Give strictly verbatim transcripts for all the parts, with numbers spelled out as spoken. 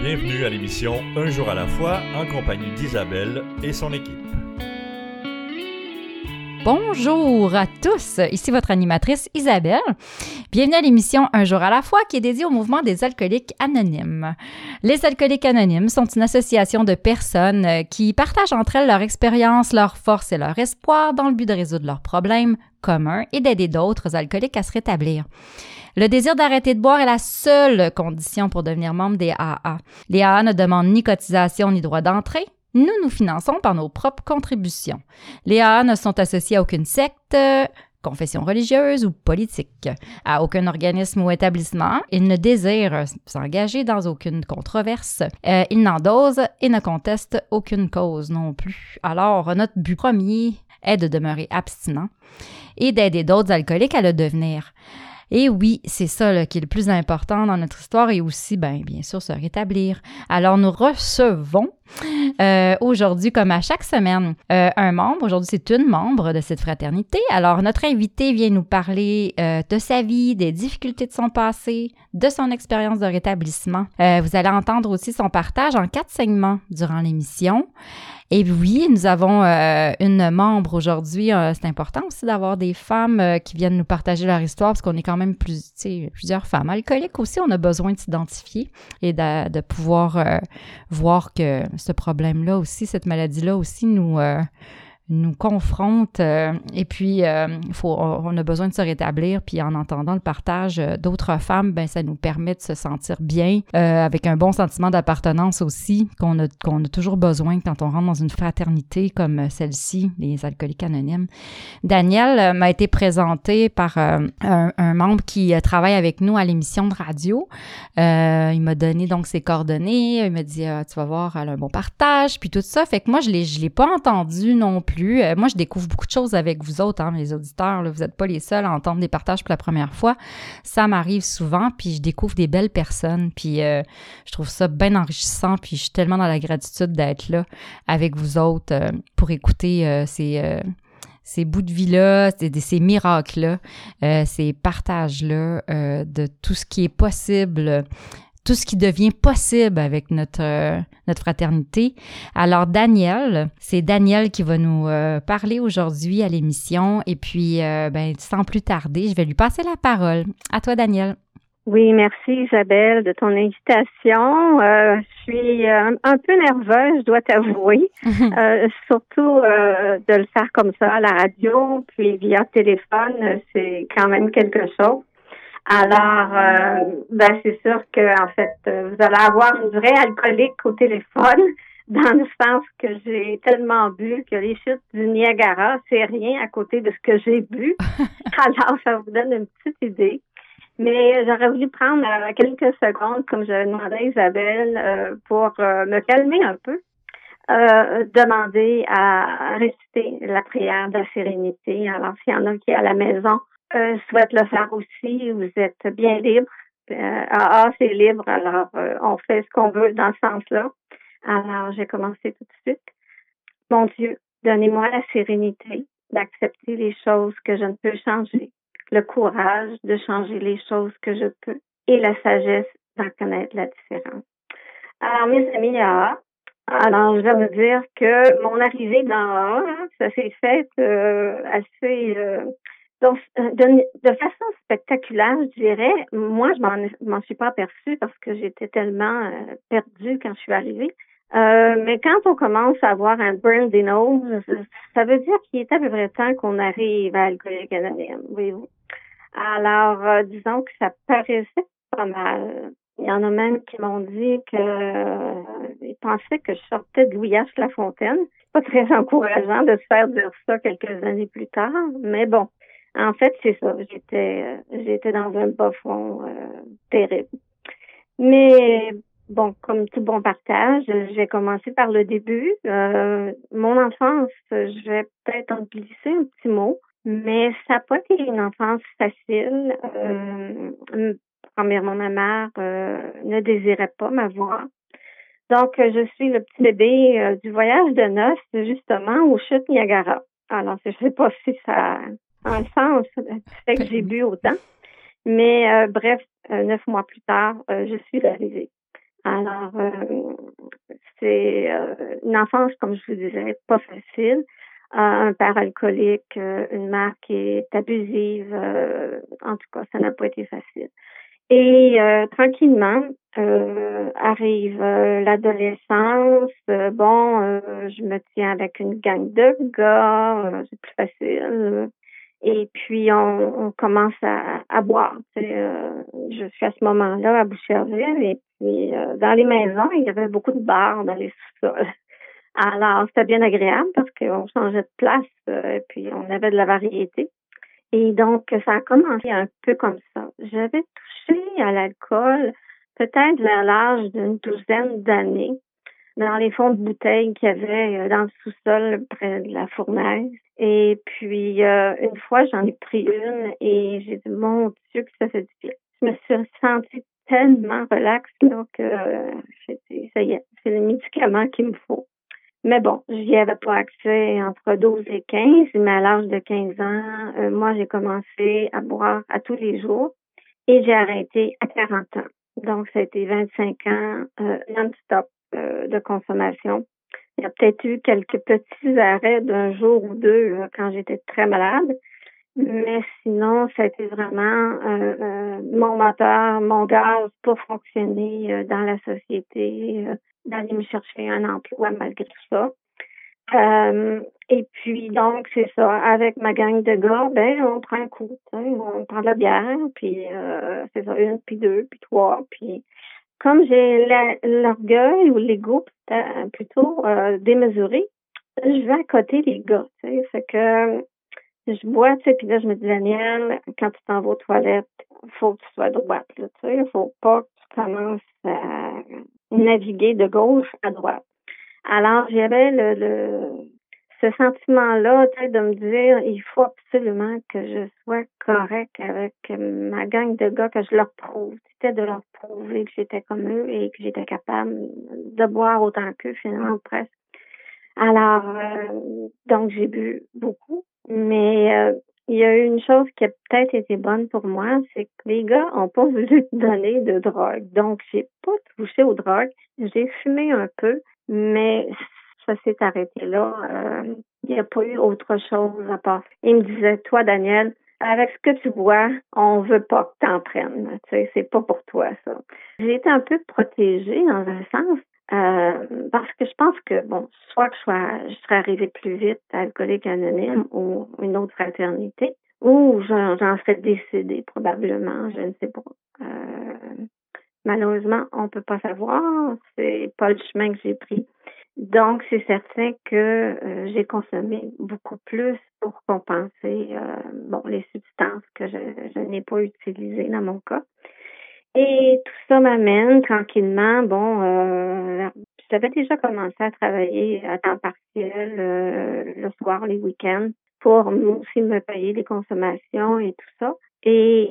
Bienvenue à l'émission Un jour à la fois en compagnie d'Isabelle et son équipe. Bonjour à tous, ici votre animatrice Isabelle. Bienvenue à l'émission Un jour à la fois qui est dédiée au mouvement des alcooliques anonymes. Les alcooliques anonymes sont une association de personnes qui partagent entre elles leur expérience, leurs forces et leur espoir dans le but de résoudre leurs problèmes communs et d'aider d'autres alcooliques à se rétablir. Le désir d'arrêter de boire est la seule condition pour devenir membre des A A. Les A A ne demandent ni cotisation ni droit d'entrée. Nous nous finançons par nos propres contributions. Les A A ne sont associés à aucune secte, confession religieuse ou politique, à aucun organisme ou établissement. Ils ne désirent s'engager dans aucune controverse. Euh, ils n'endosent et ne contestent aucune cause non plus. Alors, notre but premier est de demeurer abstinent et d'aider d'autres alcooliques à le devenir. Et oui, c'est ça là, qui est le plus important dans notre histoire et aussi, ben, bien sûr, se rétablir. Alors, nous recevons euh, aujourd'hui, comme à chaque semaine, euh, un membre. Aujourd'hui, c'est une membre de cette fraternité. Alors, notre invité vient nous parler euh, de sa vie, des difficultés de son passé, de son expérience de rétablissement. Euh, vous allez entendre aussi son partage en quatre segments durant l'émission. Et oui, nous avons euh, une membre aujourd'hui. Euh, c'est important aussi d'avoir des femmes euh, qui viennent nous partager leur histoire parce qu'on est quand même plus, tu sais, plusieurs femmes alcooliques aussi. On a besoin de s'identifier et de, de pouvoir euh, voir que ce problème-là aussi, cette maladie-là aussi nous, euh, nous confronte. Euh, et puis, euh, faut, on a besoin de se rétablir. Puis en entendant le partage d'autres femmes, ben ça nous permet de se sentir bien, euh, avec un bon sentiment d'appartenance aussi, qu'on a, qu'on a toujours besoin quand on rentre dans une fraternité comme celle-ci, les alcooliques anonymes. Daniel euh, m'a été présenté par euh, un, un membre qui euh, travaille avec nous à l'émission de radio. Euh, il m'a donné donc ses coordonnées. Il m'a dit ah, tu vas voir, elle a un bon partage, puis tout ça. Fait que moi, je l'ai, je l'ai pas entendu non plus. Euh, moi, je découvre beaucoup de choses avec vous autres, hein, les auditeurs. Là, vous n'êtes pas les seuls à entendre des partages pour la première fois. Ça m'arrive souvent, puis je découvre des belles personnes, puis euh, je trouve ça bien enrichissant, puis je suis tellement dans la gratitude d'être là avec vous autres euh, pour écouter euh, ces... Euh, ces bouts de vie-là, ces, ces miracles-là, euh, ces partages-là euh, de tout ce qui est possible, tout ce qui devient possible avec notre, euh, notre fraternité. Alors, Daniel, c'est Daniel qui va nous euh, parler aujourd'hui à l'émission. Et puis, euh, ben, sans plus tarder, je vais lui passer la parole. À toi, Daniel. Oui, merci Isabelle de ton invitation. Euh, je suis euh, un peu nerveuse, je dois t'avouer, euh, surtout euh, de le faire comme ça à la radio, puis via téléphone, c'est quand même quelque chose. Alors, euh, ben c'est sûr que en fait, vous allez avoir une vraie alcoolique au téléphone, dans le sens que j'ai tellement bu que les chutes du Niagara, c'est rien à côté de ce que j'ai bu. Alors, ça vous donne une petite idée. Mais j'aurais voulu prendre euh, quelques secondes, comme je demandais à Isabelle, euh, pour euh, me calmer un peu, euh, demander à réciter la prière de la sérénité. Alors, s'il y en a qui à la maison euh, souhaitent le faire aussi, vous êtes bien libre. Euh, ah, ah, c'est libre, alors euh, on fait ce qu'on veut dans ce sens-là. Alors, j'ai commencé tout de suite. Mon Dieu, donnez-moi la sérénité d'accepter les choses que je ne peux changer, le courage de changer les choses que je peux et la sagesse d'en connaître la différence. Alors, mes amis A A, alors je vais vous dire que mon arrivée dans A A, ça s'est fait euh, assez, euh, donc, de, de façon spectaculaire, je dirais. Moi, je m'en, m'en suis pas aperçue parce que j'étais tellement euh, perdue quand je suis arrivée. Euh, mais quand on commence à avoir un burn des noses, ça veut dire qu'il est à peu près temps qu'on arrive à Alcooliques Anonymes, voyez-vous. Alors, euh, disons que ça paraissait pas mal. Il y en a même qui m'ont dit que euh, ils pensaient que je sortais de Louis-H-Lafontaine. C'est pas très encourageant de se faire dire ça quelques années plus tard, mais bon, en fait, c'est ça. J'étais euh, j'étais dans un bas fond euh, terrible. Mais bon, comme tout bon partage, j'ai commencé par le début. Euh, mon enfance, je vais peut-être en glisser un petit mot. Mais ça n'a pas été une enfance facile. Euh, premièrement, ma mère euh, ne désirait pas m'avoir. Donc, je suis le petit bébé euh, du voyage de noces, justement, aux chutes Niagara. Alors, je ne sais pas si ça a un sens, du fait que j'ai bu autant. Mais euh, bref, euh, neuf mois plus tard, euh, je suis arrivée. Alors, euh, c'est euh, une enfance, comme je vous disais, pas facile. Euh, un père alcoolique, euh, une mère qui est abusive. Euh, en tout cas, ça n'a pas été facile. Et euh, tranquillement, euh, arrive euh, l'adolescence. Euh, bon, euh, je me tiens avec une gang de gars, euh, c'est plus facile. Et puis, on, on commence à, à boire. Tu sais, euh, je suis à ce moment-là à Boucherville. Et puis, euh, dans les maisons, il y avait beaucoup de bars dans les sous-sols. Alors, c'était bien agréable parce qu'on changeait de place euh, et puis on avait de la variété. Et donc, ça a commencé un peu comme ça. J'avais touché à l'alcool peut-être vers l'âge d'une douzaine d'années dans les fonds de bouteilles qu'il y avait dans le sous-sol près de la fournaise. Et puis, euh, une fois, j'en ai pris une et j'ai dit, mon Dieu, que ça fait du bien. Je me suis sentie tellement relaxe là, que euh, j'ai dit, ça y est, c'est le médicament qu'il me faut. Mais bon, j'y avais pas accès entre douze et quinze, mais à l'âge de quinze ans, euh, moi, j'ai commencé à boire à tous les jours et j'ai arrêté à quarante ans. Donc, ça a été vingt-cinq ans euh, non-stop euh, de consommation. Il y a peut-être eu quelques petits arrêts d'un jour ou deux euh, quand j'étais très malade, mais sinon, ça a été vraiment euh, euh, mon moteur, mon gaz pour fonctionner euh, dans la société, euh, d'aller me chercher un emploi malgré tout ça. Euh, et puis, donc, c'est ça. Avec ma gang de gars, ben, on prend un coup, tu sais, on prend de la bière, puis euh, c'est ça, une, puis deux, puis trois, puis comme j'ai la, l'orgueil ou l'ego plutôt euh, démesuré, je vais à côté les gars, tu sais, fait que je bois, tu sais, puis là, je me dis, Daniel, quand tu t'en vas aux toilettes, faut que tu sois droite, là, tu sais, faut pas que tu commences à naviguer de gauche à droite. Alors, j'avais le, le ce sentiment-là, tu sais, de me dire, il faut absolument que je sois correcte avec ma gang de gars, que je leur prouve. C'était de leur prouver que j'étais comme eux et que j'étais capable de boire autant qu'eux, finalement, presque. Alors, euh, donc, j'ai bu beaucoup, mais euh, il y a eu une chose qui a peut-être été bonne pour moi, c'est que les gars ont pas voulu me donner de drogue. Donc, j'ai pas touché aux drogues. J'ai fumé un peu, mais ça s'est arrêté là. Euh, il n'y a pas eu autre chose à part. Il me disait, toi, Daniel, avec ce que tu bois, on veut pas que t'en prennes. Tu sais, c'est pas pour toi, ça. J'ai été un peu protégée dans un sens. Euh, parce que je pense que, bon, soit que je, sois, je serais arrivée plus vite à Alcooliques Anonymes ou une autre fraternité, ou j'en, j'en serais décédée probablement, je ne sais pas. Euh, malheureusement, on peut pas savoir, c'est pas le chemin que j'ai pris. Donc, c'est certain que euh, j'ai consommé beaucoup plus pour compenser euh, bon les substances que je, je n'ai pas utilisées dans mon cas. Et tout ça m'amène tranquillement, bon, euh, j'avais déjà commencé à travailler à temps partiel euh, le soir, les week-ends, pour aussi me payer les consommations et tout ça. Et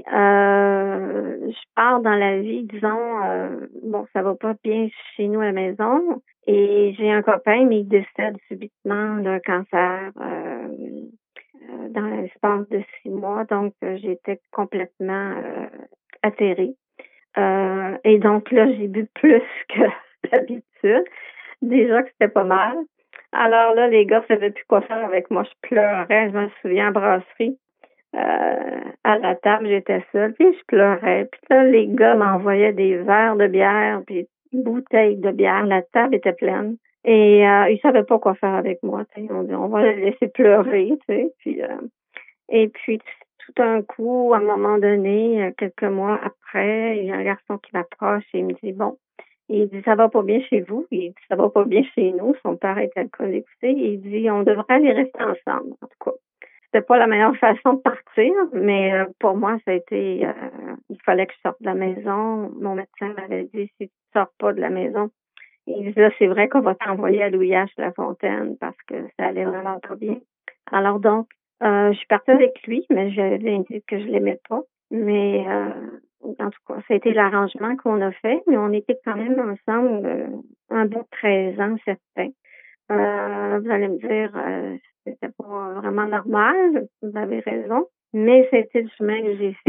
euh, je pars dans la vie, disons, euh, bon, ça va pas bien chez nous à la maison. Et j'ai un copain, mais il décède subitement d'un cancer euh, euh, dans l'espace de six mois. Donc, euh, j'étais complètement euh, atterrée. Euh, et donc là, j'ai bu plus que d'habitude. Déjà que c'était pas mal. Alors là, les gars ne savaient plus quoi faire avec moi. Je pleurais, je me souviens, en brasserie. Euh, à la table, j'étais seule, puis je pleurais. Puis là, les gars m'envoyaient des verres de bière, puis une bouteille de bière. La table était pleine. Et euh, ils savaient pas quoi faire avec moi. T'sais. On dit, on va les laisser pleurer. T'sais. Puis, euh, et puis, tout d'un coup, à un moment donné, quelques mois après, il y a un garçon qui m'approche et il me dit, bon, il dit, ça va pas bien chez vous. Il dit, ça va pas bien chez nous. Son père est alcoolique. Il dit, on devrait aller rester ensemble, en tout cas. C'était pas la meilleure façon de partir, mais euh, pour moi, ça a été, euh, il fallait que je sorte de la maison. Mon médecin m'avait dit, si tu sors pas de la maison, il dit, là, c'est vrai qu'on va t'envoyer à Louis H. Lafontaine parce que ça allait vraiment pas bien. Alors donc, euh, je suis partie avec lui, mais j'avais dit que je l'aimais pas. Mais euh, en tout cas, ça a été l'arrangement qu'on a fait, mais on était quand même ensemble euh, un bon treize ans, certains. Euh, vous allez me dire, euh, c'était pas vraiment normal, vous avez raison, mais c'était le chemin que j'ai fait. Et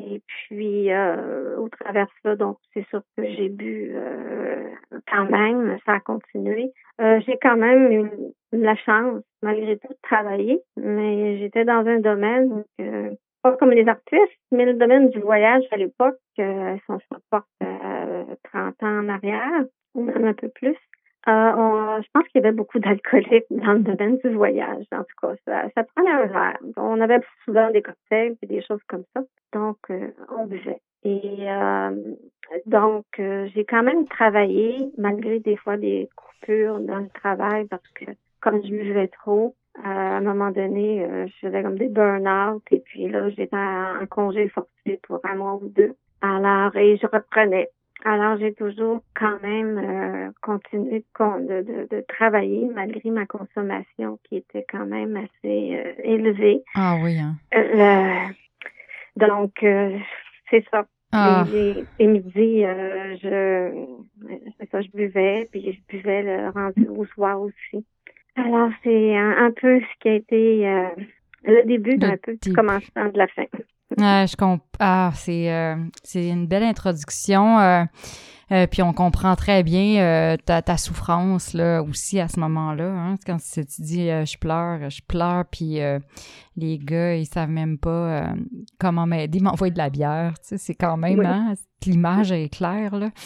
Et puis, euh, au travers de ça, donc, c'est sûr que j'ai bu euh, quand même, ça a continué. Euh, j'ai quand même eu la chance, malgré tout, de travailler, mais j'étais dans un domaine, euh, pas comme les artistes, mais le domaine du voyage à l'époque, euh, si on se reporte euh, trente ans en arrière, ou même un peu plus. Euh, on, je pense qu'il y avait beaucoup d'alcooliques dans le domaine du voyage. En tout cas, ça, ça prenait un verre. On avait souvent des cocktails et des choses comme ça. Donc, euh, on buvait. Et euh, donc, euh, j'ai quand même travaillé, malgré des fois des coupures dans le travail, parce que comme je buvais trop, euh, à un moment donné, euh, je faisais comme des burn-out. Et puis là, j'étais en, en congé forcé pour un mois ou deux. Alors, et je reprenais. Alors, j'ai toujours quand même euh, continué de, de, de travailler malgré ma consommation qui était quand même assez euh, élevée. Ah oui, hein? Euh, donc, euh, c'est ça. Ah. Les, les midi, euh, je, c'est ça, je buvais, puis je buvais le rendu au soir aussi. Alors, c'est un, un peu ce qui a été euh, le début d'un peu du commencement de la fin. Ah, je comp- ah, c'est, euh, c'est une belle introduction. Euh, euh, puis on comprend très bien euh, ta, ta souffrance là, aussi à ce moment-là. Hein, quand tu dis euh, je pleure, je pleure, puis euh, les gars, ils savent même pas euh, comment m'aider, m'envoyer de la bière. Tu sais, c'est quand même, oui. Hein, l'image est claire, là.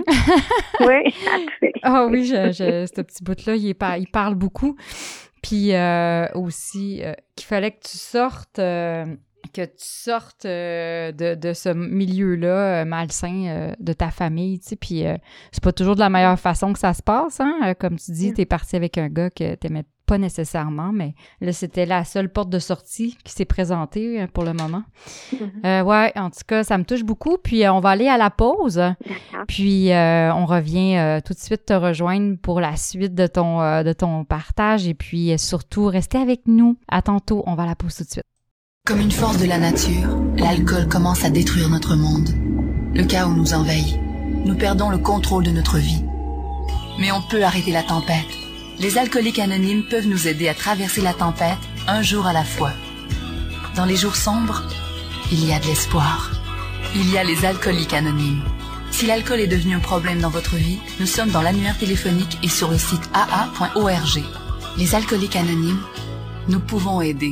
Oui, ah oui, je, je, ce petit bout-là, il, est, il parle beaucoup. Puis euh, aussi, euh, qu'il fallait que tu sortes... Euh, que tu sortes euh, de, de ce milieu-là euh, malsain euh, de ta famille, tu sais, puis euh, c'est pas toujours de la meilleure façon que ça se passe, hein, euh, comme tu dis, t'es parti avec un gars que t'aimais pas nécessairement, mais là, c'était la seule porte de sortie qui s'est présentée euh, pour le moment. Mm-hmm. Euh, ouais, en tout cas, ça me touche beaucoup, puis euh, on va aller à la pause, D'accord. Puis euh, on revient euh, tout de suite te rejoindre pour la suite de ton, euh, de ton partage, et puis euh, surtout, restez avec nous. À tantôt, on va à la pause tout de suite. Comme une force de la nature, l'alcool commence à détruire notre monde. Le chaos nous envahit. Nous perdons le contrôle de notre vie. Mais on peut arrêter la tempête. Les alcooliques anonymes peuvent nous aider à traverser la tempête un jour à la fois. Dans les jours sombres, il y a de l'espoir. Il y a les alcooliques anonymes. Si l'alcool est devenu un problème dans votre vie, nous sommes dans l'annuaire téléphonique et sur le site a a point org. Les alcooliques anonymes, nous pouvons aider.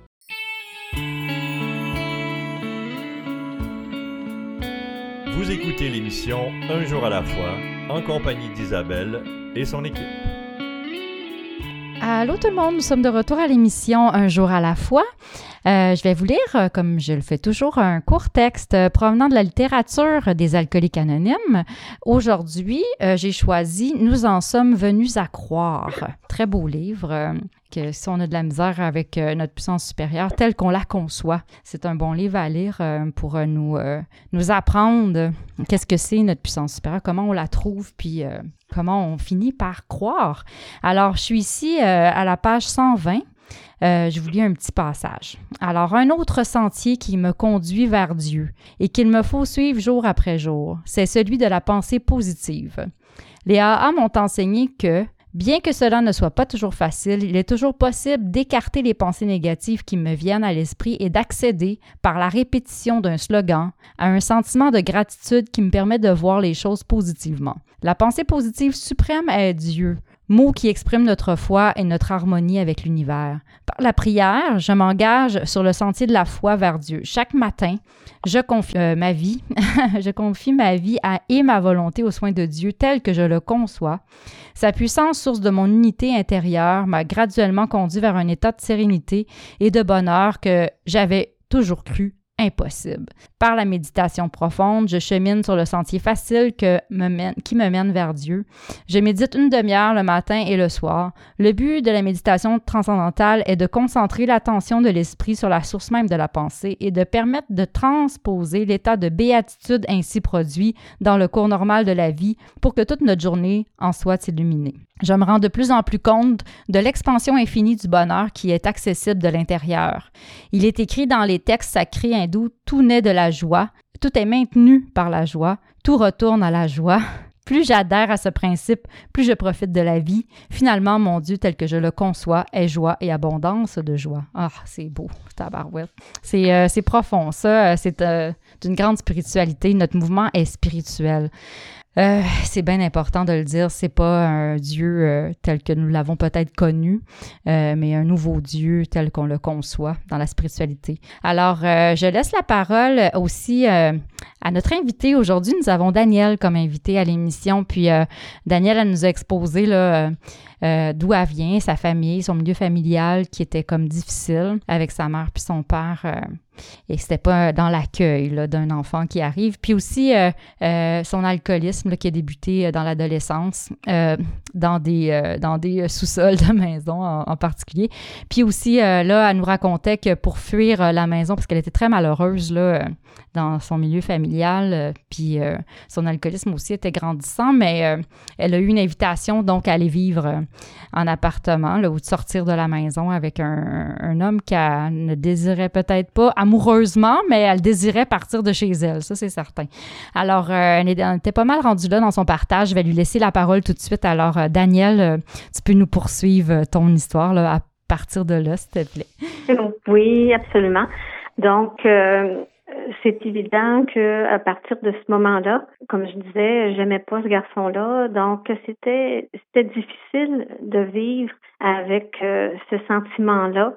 Vous écoutez l'émission Un jour à la fois, en compagnie d'Isabelle et son équipe. Allô tout le monde, nous sommes de retour à l'émission Un jour à la fois. Euh, je vais vous lire, comme je le fais toujours, un court texte provenant de la littérature des alcooliques anonymes. Aujourd'hui, euh, j'ai choisi « Nous en sommes venus à croire ». Très beau livre, euh, que si on a de la misère avec euh, notre puissance supérieure telle qu'on la conçoit, c'est un bon livre à lire euh, pour euh, nous, euh, nous apprendre qu'est-ce que c'est notre puissance supérieure, comment on la trouve, puis euh, comment on finit par croire. Alors, je suis ici euh, à la page cent vingt. Euh, je vous lis un petit passage. Alors, un autre sentier qui me conduit vers Dieu et qu'il me faut suivre jour après jour, c'est celui de la pensée positive. Les A A m'ont enseigné que, bien que cela ne soit pas toujours facile, il est toujours possible d'écarter les pensées négatives qui me viennent à l'esprit et d'accéder, par la répétition d'un slogan, à un sentiment de gratitude qui me permet de voir les choses positivement. La pensée positive suprême est Dieu, mot qui exprime notre foi et notre harmonie avec l'univers. Par la prière, je m'engage sur le sentier de la foi vers Dieu. Chaque matin, je confie euh, ma vie, je confie ma vie à, et ma volonté aux soins de Dieu tel que je le conçois. Sa puissance, source de mon unité intérieure, m'a graduellement conduit vers un état de sérénité et de bonheur que j'avais toujours cru impossible. Par la méditation profonde, je chemine sur le sentier facile que me mène, qui me mène vers Dieu. Je médite une demi-heure le matin et le soir. Le but de la méditation transcendantale est de concentrer l'attention de l'esprit sur la source même de la pensée et de permettre de transposer l'état de béatitude ainsi produit dans le cours normal de la vie pour que toute notre journée en soit illuminée. Je me rends de plus en plus compte de l'expansion infinie du bonheur qui est accessible de l'intérieur. Il est écrit dans les textes sacrés hindous, tout naît de la joie, tout est maintenu par la joie, tout retourne à la joie. Plus j'adhère à ce principe, plus je profite de la vie. Finalement, mon Dieu tel que je le conçois est joie et abondance de joie. Ah, c'est beau, tabarouette. C'est, euh, c'est profond, ça. C'est euh, d'une grande spiritualité. Notre mouvement est spirituel. Euh, c'est bien important de le dire, c'est pas un Dieu euh, tel que nous l'avons peut-être connu, euh, mais un nouveau Dieu tel qu'on le conçoit dans la spiritualité. Alors, euh, je laisse la parole aussi euh, à notre invité. Aujourd'hui, nous avons Danielle comme invité à l'émission, puis euh, Danielle, elle nous a exposé là, euh, euh, d'où elle vient, sa famille, son milieu familial qui était comme difficile avec sa mère puis son père. Euh, Et c'était pas dans l'accueil là, d'un enfant qui arrive. Puis aussi, euh, euh, son alcoolisme là, qui a débuté dans l'adolescence, euh, dans des, euh, dans des sous-sols de maison en, en particulier. Puis aussi, euh, là, elle nous racontait que pour fuir euh, la maison, parce qu'elle était très malheureuse là, euh, dans son milieu familial, euh, puis euh, son alcoolisme aussi était grandissant, mais euh, elle a eu une invitation donc à aller vivre euh, en appartement là, ou de sortir de la maison avec un, un homme qu'elle ne désirait peut-être pas amoureusement, mais elle désirait partir de chez elle, ça c'est certain. Alors, euh, elle était pas mal rendue là dans son partage. Je vais lui laisser la parole tout de suite. Alors, euh, Danielle, euh, tu peux nous poursuivre ton histoire là, à partir de là, s'il te plaît. Oui, absolument. Donc, euh, c'est évident que à partir de ce moment-là, comme je disais, j'aimais pas ce garçon-là, donc c'était c'était difficile de vivre avec euh, ce sentiment-là.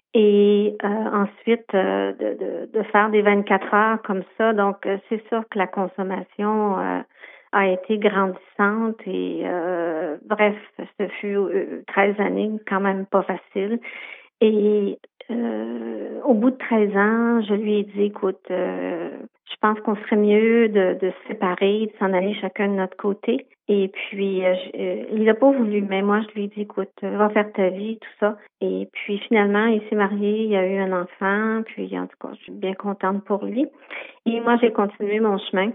Et euh, ensuite, euh, de, de, de faire des vingt-quatre heures comme ça. Donc, euh, c'est sûr que la consommation euh, a été grandissante et euh, bref, ce fut euh, treize années, quand même pas facile. Et euh, au bout de treize ans, je lui ai dit, écoute, euh, je pense qu'on serait mieux de, de se séparer, de s'en aller chacun de notre côté. Et puis, euh, je, euh, il n'a pas voulu, mais moi, je lui ai dit, écoute, va faire ta vie, tout ça. Et puis, finalement, il s'est marié, il a eu un enfant, puis en tout cas, je suis bien contente pour lui. Et moi, j'ai continué mon chemin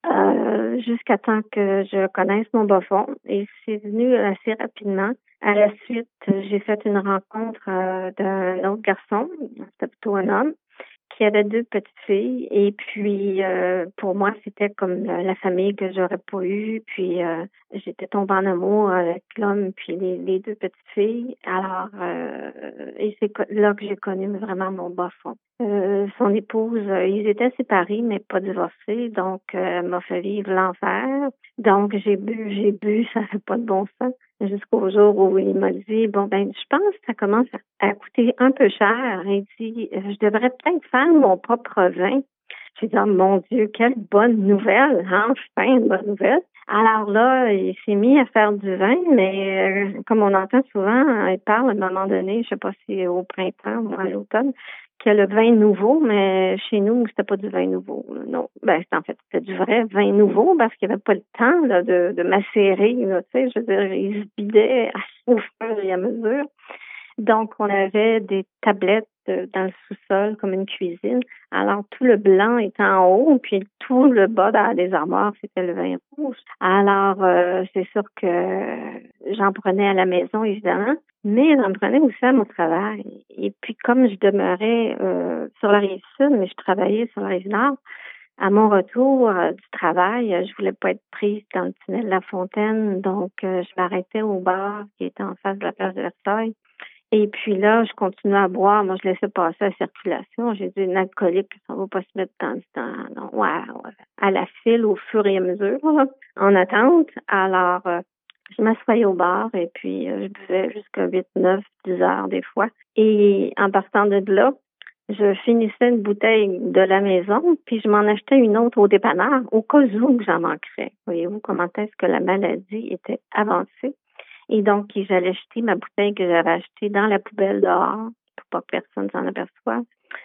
euh, jusqu'à temps que je connaisse mon bas fond. Et c'est venu assez rapidement. À la suite, j'ai fait une rencontre euh, d'un autre garçon, c'était plutôt un homme, qui avait deux petites filles. Et puis, euh, pour moi, c'était comme la, la famille que j'aurais pas eue. Puis, euh, j'étais tombée en amour avec l'homme puis les, les deux petites filles. Alors, euh, et c'est là que j'ai connu vraiment mon bas fond. Euh, son épouse, euh, ils étaient séparés, mais pas divorcés. Donc, euh, elle m'a fait vivre l'enfer. Donc, j'ai bu, j'ai bu, ça fait pas de bon sens. Jusqu'au jour où il m'a dit, bon, ben, je pense que ça commence à, à coûter un peu cher. Il dit, je devrais peut-être faire mon propre vin. J'ai dit, oh, mon Dieu, quelle bonne nouvelle, hein? Enfin, une bonne nouvelle. Alors là, il s'est mis à faire du vin, mais euh, comme on entend souvent, il parle à un moment donné, je sais pas si au printemps ou à l'automne, qu'il y a le vin nouveau, mais chez nous, c'était pas du vin nouveau. Là. Non, ben en fait, c'était du vrai vin nouveau parce qu'il n'y avait pas le temps là, de, de macérer. Là, tu sais, je veux dire, il se bidait au fur et à mesure. Donc, on avait des tablettes dans le sous-sol comme une cuisine. Alors, tout le blanc était en haut, puis tout le bas dans les armoires, c'était le vin rouge. Alors, euh, c'est sûr que j'en prenais à la maison, évidemment, mais j'en prenais aussi à mon travail. Et puis, comme je demeurais euh, sur la rive sud, mais je travaillais sur la rive nord, à mon retour euh, du travail, je voulais pas être prise dans le tunnel de la Fontaine, donc euh, je m'arrêtais au bar qui était en face de la place de Versailles. Et puis là, je continuais à boire. Moi, je laissais passer la circulation. J'ai dit, une alcoolique, ça va pas se mettre dans le temps. Non, ouais, ouais. À la file au fur et à mesure, là, en attente. Alors, euh, je m'assoyais au bar et puis euh, je buvais jusqu'à huit, neuf, dix heures des fois. Et en partant de là, je finissais une bouteille de la maison, puis je m'en achetais une autre au dépanneur, au cas où que j'en manquerais. Voyez-vous comment est-ce que la maladie était avancée? Et donc, j'allais jeter ma bouteille que j'avais achetée dans la poubelle dehors pour pas que personne s'en aperçoive.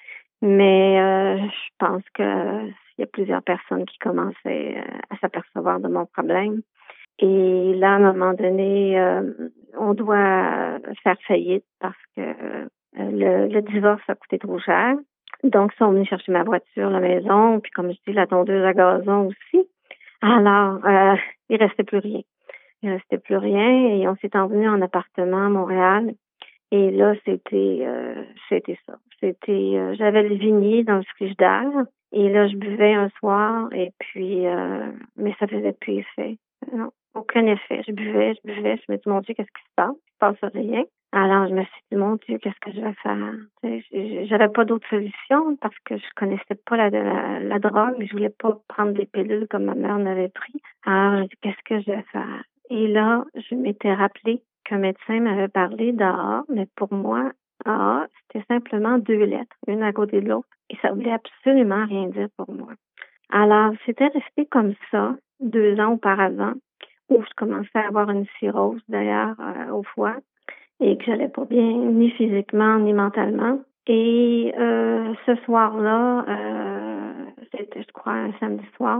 Mais euh, je pense que euh, il y a plusieurs personnes qui commençaient euh, à s'apercevoir de mon problème. Et là, à un moment donné, euh, on doit faire faillite parce que euh, le, le divorce a coûté trop cher. Donc, ils sont venus chercher ma voiture, la maison, puis comme je dis, la tondeuse à gazon aussi. Alors, euh, il restait plus rien. Il restait plus rien et on s'est envenu en appartement à Montréal. Et là, c'était euh, c'était ça. C'était euh, j'avais le vignier dans le frigidaire et là, je buvais un soir et puis euh, mais ça faisait plus effet. Non, aucun effet. Je buvais, je buvais, je me dis, mon Dieu, qu'est-ce qui se passe? Il se passe rien. Alors, je me suis dit, mon Dieu, qu'est-ce que je vais faire? J'avais pas d'autre solution parce que je connaissais pas la, la, la drogue. Je voulais pas prendre des pilules comme ma mère en avait pris. Alors, j'ai dit, qu'est-ce que je vais faire? Et là, je m'étais rappelé qu'un médecin m'avait parlé d'A A, mais pour moi, A A, c'était simplement deux lettres, une à côté de l'autre. Et ça voulait absolument rien dire pour moi. Alors, c'était resté comme ça deux ans auparavant, où je commençais à avoir une cirrhose, d'ailleurs, euh, au foie, et que j'allais pas bien, ni physiquement, ni mentalement. Et euh, ce soir-là, euh, c'était, je crois, un samedi soir,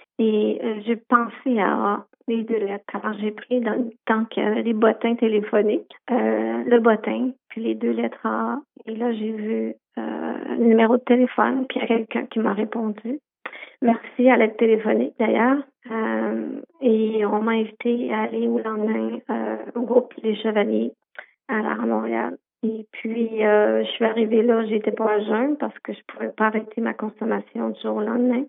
et euh, j'ai pensé à les deux lettres. Alors, j'ai pris dans le temps qu'il y avait les bottins téléphoniques, euh, le bottin, puis les deux lettres A. Et là, j'ai vu euh, le numéro de téléphone, puis il y a quelqu'un qui m'a répondu. Merci à l'aide téléphonique, d'ailleurs. Euh, et on m'a invité à aller au lendemain euh, au groupe Les Chevaliers à la à Montréal. Et puis, euh, je suis arrivée là, j'étais pas à jeun parce que je pouvais pas arrêter ma consommation du jour au lendemain.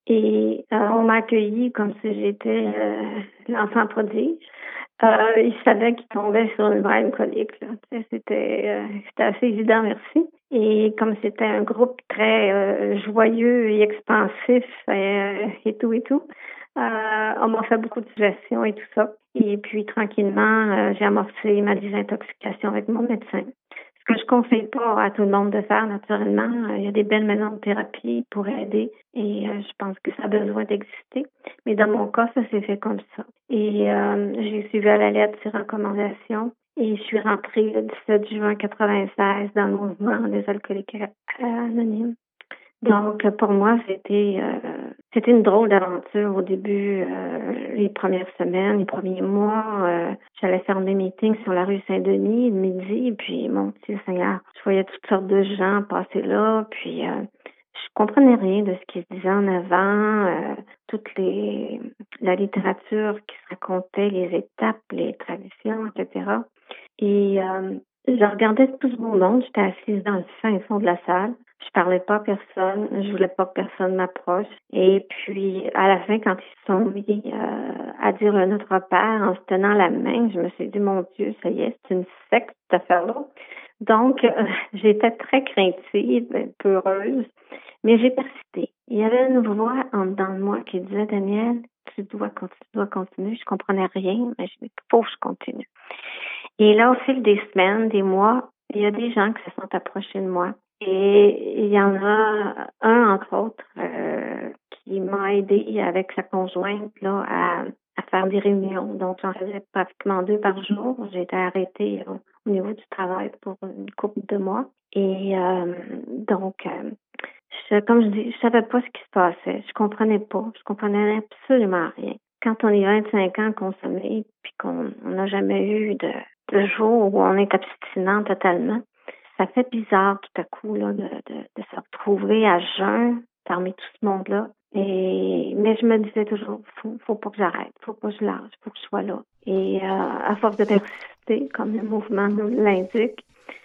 Et euh, on m'a accueillie comme si j'étais euh, l'enfant prodige. Euh, ils savaient qu'ils tombaient sur une vraie alcoolique. Là. C'était, euh, c'était assez évident, merci. Et comme c'était un groupe très euh, joyeux et expansif euh, et tout et tout, euh, on m'a fait beaucoup de suggestions et tout ça. Et puis, tranquillement, euh, j'ai amorcé ma désintoxication avec mon médecin. Ce que je conseille pas à tout le monde de faire, naturellement. Il y a des belles maisons de thérapie pour aider et euh, je pense que ça a besoin d'exister. Mais dans mon cas, ça s'est fait comme ça. Et euh, j'ai suivi à la lettre ces recommandations et je suis rentrée le dix-sept juin quatre-vingt-seize dans le mouvement des alcooliques anonymes. Donc, pour moi, c'était euh, c'était une drôle d'aventure au début, euh, les premières semaines, les premiers mois. Euh, j'allais faire mes meetings sur la rue Saint-Denis le midi, puis mon petit Seigneur, je voyais toutes sortes de gens passer là, puis euh, je comprenais rien de ce qui se disait en avant, euh, toute les la littérature qui se racontait, les étapes, les traditions, et cetera. Et euh, je regardais tout ce beau monde, j'étais assise dans le fin fond de la salle. Je parlais pas à personne, je voulais pas que personne m'approche. Et puis, à la fin, quand ils se sont mis euh, à dire notre père en se tenant la main, je me suis dit, mon Dieu, ça y est, c'est une secte, cette affaire-là. Donc, euh, j'étais très craintive, peureuse, mais j'ai persisté. Il y avait une voix en dedans de moi qui disait, Danielle, tu dois, tu dois continuer. Je comprenais rien, mais je me faut que je continue. Et là, au fil des semaines, des mois, il y a des gens qui se sont approchés de moi. Et il y en a un, entre autres, euh, qui m'a aidé avec sa conjointe là à, à faire des réunions. Donc, j'en faisais pratiquement deux par jour. J'ai été arrêtée euh, au niveau du travail pour une couple de mois. Et euh, donc, euh, je, comme je dis, je savais pas ce qui se passait. Je comprenais pas. Je comprenais absolument rien. Quand on est vingt-cinq ans consommé, puis qu'on n'a jamais eu de, de jour où on est abstinent totalement, ça fait bizarre tout à coup là, de, de, de se retrouver à jeun parmi tout ce monde-là. Et, mais je me disais toujours, faut, faut pas que j'arrête, faut pas que je lâche, faut que je sois là. Et euh, à force de persister, comme le mouvement nous l'indique,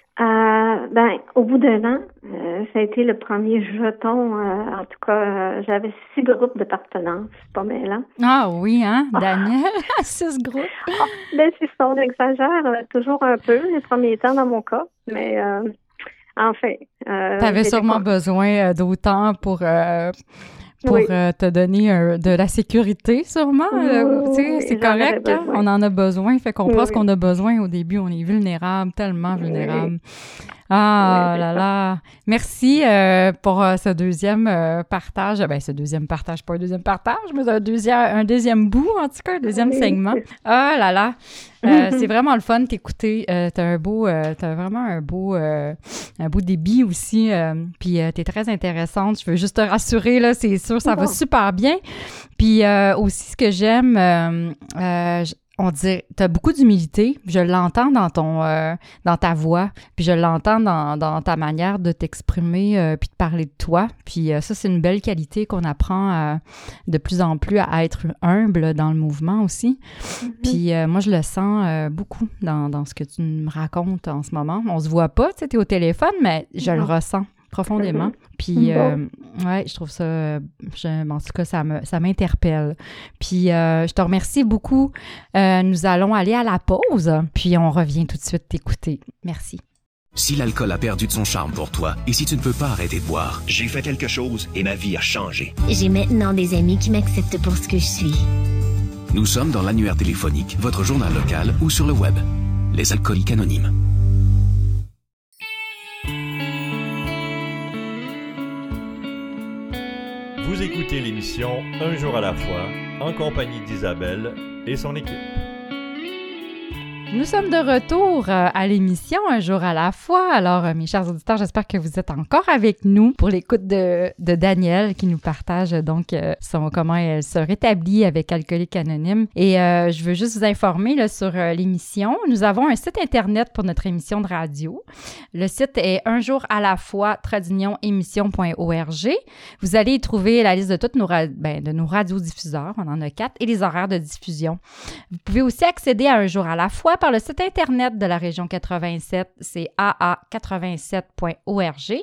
euh, ben, au bout d'un an, euh, ça a été le premier jeton. Euh, en tout cas, euh, j'avais six groupes de partenaires, c'est pas mêlant. Ah oui, hein, Danielle, six groupes. Ah, ben, c'est ça, on exagère euh, toujours un peu les premiers temps dans mon cas, mais euh, enfin. Euh, tu avais sûrement pas... besoin d'autant pour... Euh... pour oui. euh, te donner euh, de la sécurité, sûrement. Oui, euh, tu sais, c'est correct, hein? On en a besoin. Fait qu'on oui. prend ce qu'on a besoin au début. On est vulnérable, tellement vulnérable. Oui. Ah oui, là là. Merci euh, pour euh, ce deuxième euh, partage. Ben, ce deuxième partage, pas un deuxième partage, mais un deuxième, un deuxième bout, en tout cas, un deuxième oui. segment. Ah là là. Euh, c'est vraiment le fun t'écouter. Euh, t'as un beau, euh, t'as vraiment un beau, euh, un beau débit aussi. Euh, puis euh, t'es très intéressante. Je veux juste te rassurer là, c'est sûr, ça va super bien. Puis euh, aussi ce que j'aime, euh, euh, on dirait, t'as beaucoup d'humilité. Je l'entends dans ton, euh, dans ta voix. Puis je l'entends dans, dans ta manière de t'exprimer euh, puis de parler de toi. Puis euh, ça, c'est une belle qualité qu'on apprend euh, de plus en plus à être humble dans le mouvement aussi. Mm-hmm. Puis euh, moi, je le sens euh, beaucoup dans, dans ce que tu me racontes en ce moment. On se voit pas, tu sais, t'es au téléphone, mais je mm-hmm. le ressens profondément. Puis, Bon. euh, ouais, je trouve ça, je, en tout cas, ça, me, ça m'interpelle. Puis, euh, je te remercie beaucoup. Euh, nous allons aller à la pause, puis on revient tout de suite t'écouter. Merci. Si l'alcool a perdu de son charme pour toi et si tu ne peux pas arrêter de boire, J'ai fait quelque chose et ma vie a changé. J'ai maintenant des amis qui m'acceptent pour ce que je suis. nous sommes dans l'annuaire téléphonique, votre journal local ou sur le web. Les Alcooliques Anonymes. Vous écoutez l'émission Un jour à la fois, en compagnie d'Isabelle et son équipe. Nous sommes de retour euh, à l'émission Un jour à la fois. Alors, euh, mes chers auditeurs, j'espère que vous êtes encore avec nous pour l'écoute de, de Danielle qui nous partage donc euh, son, comment elle se rétablit avec Alcooliques Anonymes. Et euh, je veux juste vous informer là, sur euh, l'émission. Nous avons un site Internet pour notre émission de radio. Le site est un jour à la fois tradunion émission point org. Vous allez y trouver la liste de toutes nos, ra- ben, de nos radiodiffuseurs. On en a quatre et les horaires de diffusion. Vous pouvez aussi accéder à Un jour à la fois par le site Internet de la région quatre-vingt-sept, c'est a a quatre-vingt-sept point org.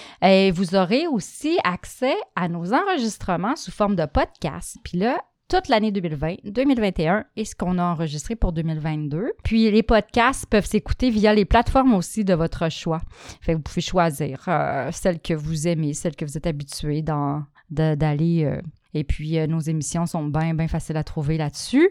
Et vous aurez aussi accès à nos enregistrements sous forme de podcast. Puis là, toute l'année deux mille vingt, deux mille vingt et un et ce qu'on a enregistré pour deux mille vingt-deux. Puis les podcasts peuvent s'écouter via les plateformes aussi de votre choix. Fait que vous pouvez choisir euh, celle que vous aimez, celle que vous êtes habitué dans, de, d'aller... Euh, Et puis, euh, nos émissions sont bien, bien faciles à trouver là-dessus.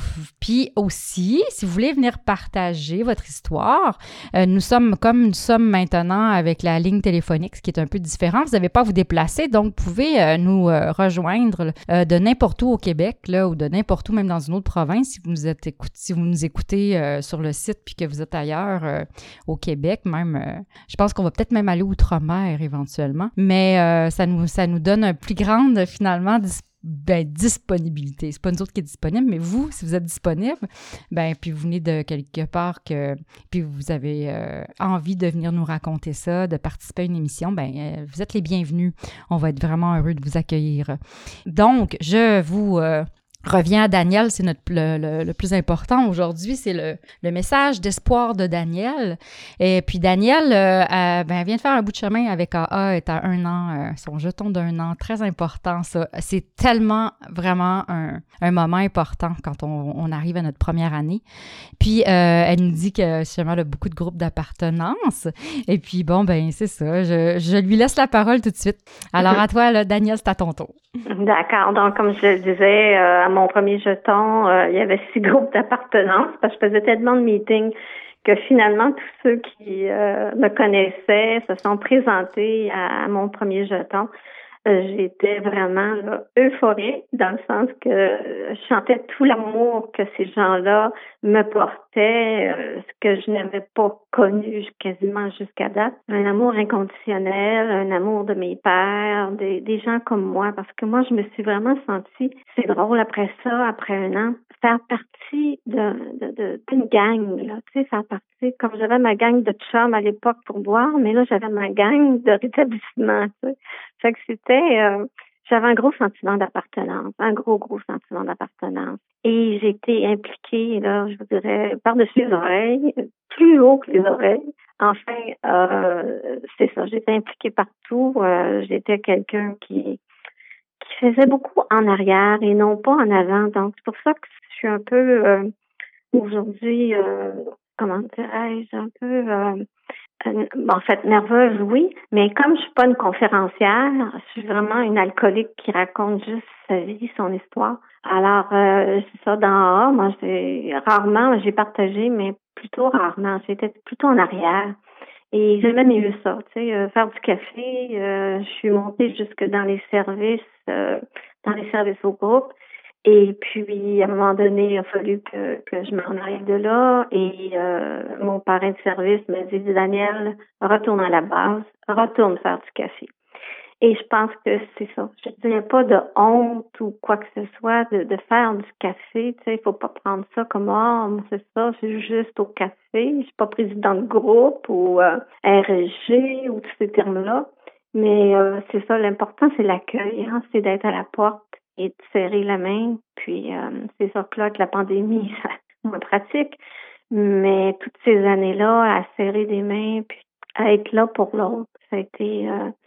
Puis aussi, si vous voulez venir partager votre histoire, euh, nous sommes, comme nous sommes maintenant avec la ligne téléphonique, ce qui est un peu différent, vous n'avez pas à vous déplacer, donc vous pouvez euh, nous euh, rejoindre euh, de n'importe où au Québec, là, ou de n'importe où, même dans une autre province, si vous nous, êtes écoute, si vous nous écoutez euh, sur le site puis que vous êtes ailleurs euh, au Québec, même, euh, je pense qu'on va peut-être même aller outre-mer éventuellement, mais euh, ça, nous, ça nous donne une plus grande, finalement, ben, disponibilité. C'est pas nous autres qui est disponible, mais vous, si vous êtes disponible, ben, puis vous venez de quelque part que, puis vous avez euh, envie de venir nous raconter ça, de participer à une émission, ben, euh, vous êtes les bienvenus. On va être vraiment heureux de vous accueillir. Donc, je vous... Euh, Reviens à Danielle, c'est notre, le, le, le plus important aujourd'hui, c'est le, le message d'espoir de Danielle. Et puis Danielle, euh, euh, ben, elle vient de faire un bout de chemin avec A A, elle est à un an, euh, son jeton d'un an, très important ça. C'est tellement vraiment un, un moment important quand on, on arrive à notre première année. Puis euh, elle nous dit que justement, elle a beaucoup de groupes d'appartenance. Et puis bon, ben c'est ça, je, je lui laisse la parole tout de suite. Alors à toi, là, Danielle, c'est à ton tour. D'accord. Donc, comme je le disais, euh, à mon premier jeton, euh, il y avait six groupes d'appartenance parce que je faisais tellement de meetings que finalement, tous ceux qui euh, me connaissaient se sont présentés à, à mon premier jeton. Euh, j'étais vraiment là, euphorique dans le sens que je sentais tout l'amour que ces gens-là me portaient, euh, ce que je n'avais pas connu quasiment jusqu'à date. Un amour inconditionnel, un amour de mes pères, des, des gens comme moi, parce que moi, je me suis vraiment sentie, c'est drôle, après ça, après un an, faire partie de, de, de, d'une gang, là, tu sais, faire partie, comme j'avais ma gang de chums à l'époque pour boire, mais là, j'avais ma gang de rétablissement, tu sais. Fait que c'était, euh, j'avais un gros sentiment d'appartenance, un gros, gros sentiment d'appartenance. Et j'ai été impliquée, là, je vous dirais, par-dessus les oreilles, plus haut que les oreilles. Enfin, euh, c'est ça, j'étais impliquée partout. Euh, j'étais quelqu'un qui, qui faisait beaucoup en arrière et non pas en avant. Donc, c'est pour ça que je suis un peu, euh, aujourd'hui, euh, comment dirais-je, un peu... Euh, Euh, en fait, nerveuse, oui, mais comme je suis pas une conférencière, je suis vraiment une alcoolique qui raconte juste sa vie, son histoire. Alors, euh, c'est ça, dans A A, moi, j'ai rarement, j'ai partagé, mais plutôt rarement. J'étais plutôt en arrière. Et j'ai même eu ça, tu sais, euh, faire du café. Euh, je suis montée jusque dans les services, euh, dans les services au groupe. Et puis, à un moment donné, il a fallu que, que je m'en aille de là. Et euh, mon parrain de service m'a dit, Danielle, retourne à la base, retourne faire du café. Et je pense que c'est ça. Je ne dirais pas de honte ou quoi que ce soit de, de faire du café. Tu sais, il faut pas prendre ça comme, ah, oh, c'est ça, c'est juste au café. Je suis pas présidente de groupe ou euh, R S G ou tous ces termes-là. Mais euh, c'est ça, l'important, c'est l'accueil, hein, c'est d'être à la porte et de serrer la main. Puis, euh, c'est sûr que là, avec la pandémie, c'est moins pratique. Mais toutes ces années-là, à serrer des mains, puis à être là pour l'autre, ça a été, euh,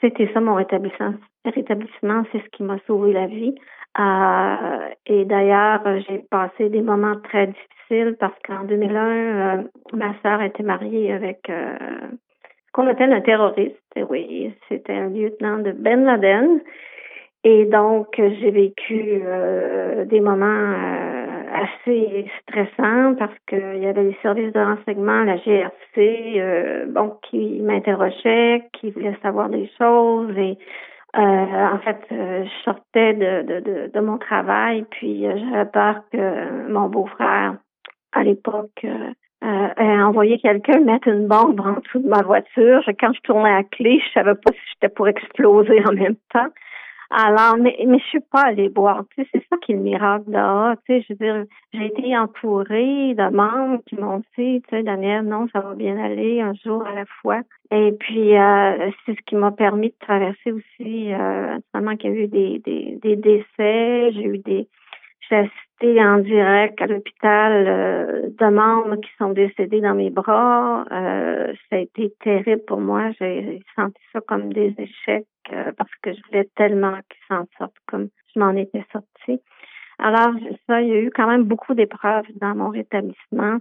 c'était ça mon rétablissement. Rétablissement, c'est ce qui m'a sauvé la vie. Euh, et d'ailleurs, j'ai passé des moments très difficiles parce qu'en deux mille un, euh, ma sœur était mariée avec euh, ce qu'on appelle un terroriste. Et oui, c'était un lieutenant de Ben Laden. Et donc, j'ai vécu euh, des moments euh, assez stressants parce qu'il y avait les services de renseignement, la G R C, euh, bon, qui m'interrogeaient, qui voulaient savoir des choses. Et euh, en fait, euh, je sortais de, de, de, de mon travail, puis euh, j'avais peur que mon beau-frère, à l'époque, euh, euh, ait envoyé quelqu'un mettre une bombe en dessous de ma voiture. Quand je tournais la clé, je savais pas si j'étais pour exploser en même temps. Alors, mais, mais je suis pas allée boire. Tu sais, c'est ça qui est le miracle là. Tu sais, je veux dire, j'ai été entourée de membres qui m'ont dit, tu sais, Danielle, non, ça va bien aller, un jour à la fois. Et puis, euh, c'est ce qui m'a permis de traverser aussi, euh, notamment qu'il y a eu des, des, des décès, j'ai eu des, j'ai assisté en direct à l'hôpital euh, de membres qui sont décédés dans mes bras. Euh, ça a été terrible pour moi. J'ai senti ça comme des échecs euh, parce que je voulais tellement qu'ils s'en sortent comme je m'en étais sortie. Alors, ça, il y a eu quand même beaucoup d'épreuves dans mon rétablissement.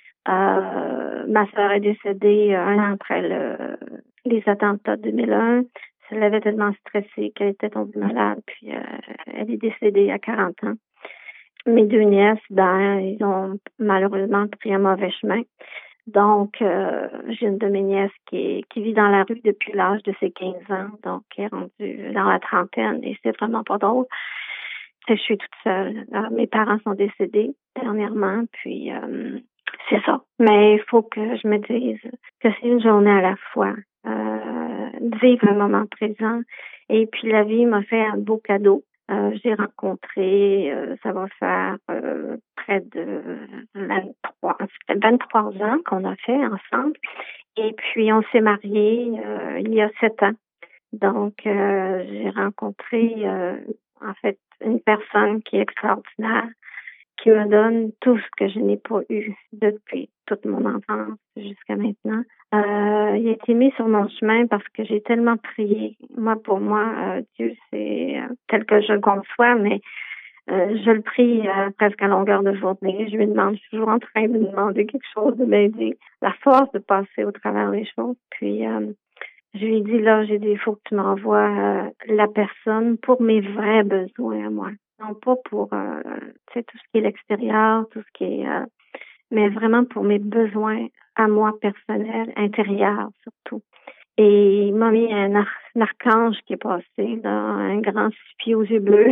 Euh, ma sœur est décédée un an après le, les attentats de deux mille un. Ça l'avait tellement stressée qu'elle était tombée malade, puis euh, elle est décédée à quarante ans. Mes deux nièces, ben, ils ont malheureusement pris un mauvais chemin. Donc, euh, j'ai une de mes nièces qui, est, qui vit dans la rue depuis l'âge de ses quinze ans, donc elle est rendue dans la trentaine et c'est vraiment pas drôle. Tu sais, je suis toute seule. Alors, mes parents sont décédés dernièrement, puis euh, c'est ça. Mais il faut que je me dise que c'est une journée à la fois. Euh, vivre le moment présent. Et puis, la vie m'a fait un beau cadeau. Euh, j'ai rencontré, euh, ça va faire euh, près de vingt-trois, ça fait vingt-trois ans qu'on a fait ensemble. Et puis, on s'est mariés euh, il y a sept ans. Donc, euh, j'ai rencontré, euh, en fait, une personne qui est extraordinaire, qui me donne tout ce que je n'ai pas eu depuis toute mon enfance jusqu'à maintenant. Euh, il a été mis sur mon chemin parce que j'ai tellement prié. Moi, pour moi, euh, Dieu, c'est euh, tel que je le conçois, mais euh, je le prie euh, presque à longueur de journée. Je lui demande, je suis toujours en train de lui demander quelque chose, de m'aider, la force de passer au travers des choses. Puis, euh, je lui ai dit, là, j'ai dit, il faut que tu m'envoies euh, la personne pour mes vrais besoins à moi. Non pas pour euh, tu sais, tout ce qui est l'extérieur, tout ce qui est... Euh, mais vraiment pour mes besoins à moi personnels, intérieurs surtout. Et il m'a mis un, ar- un archange qui est passé, là, un grand six pieds aux yeux bleus.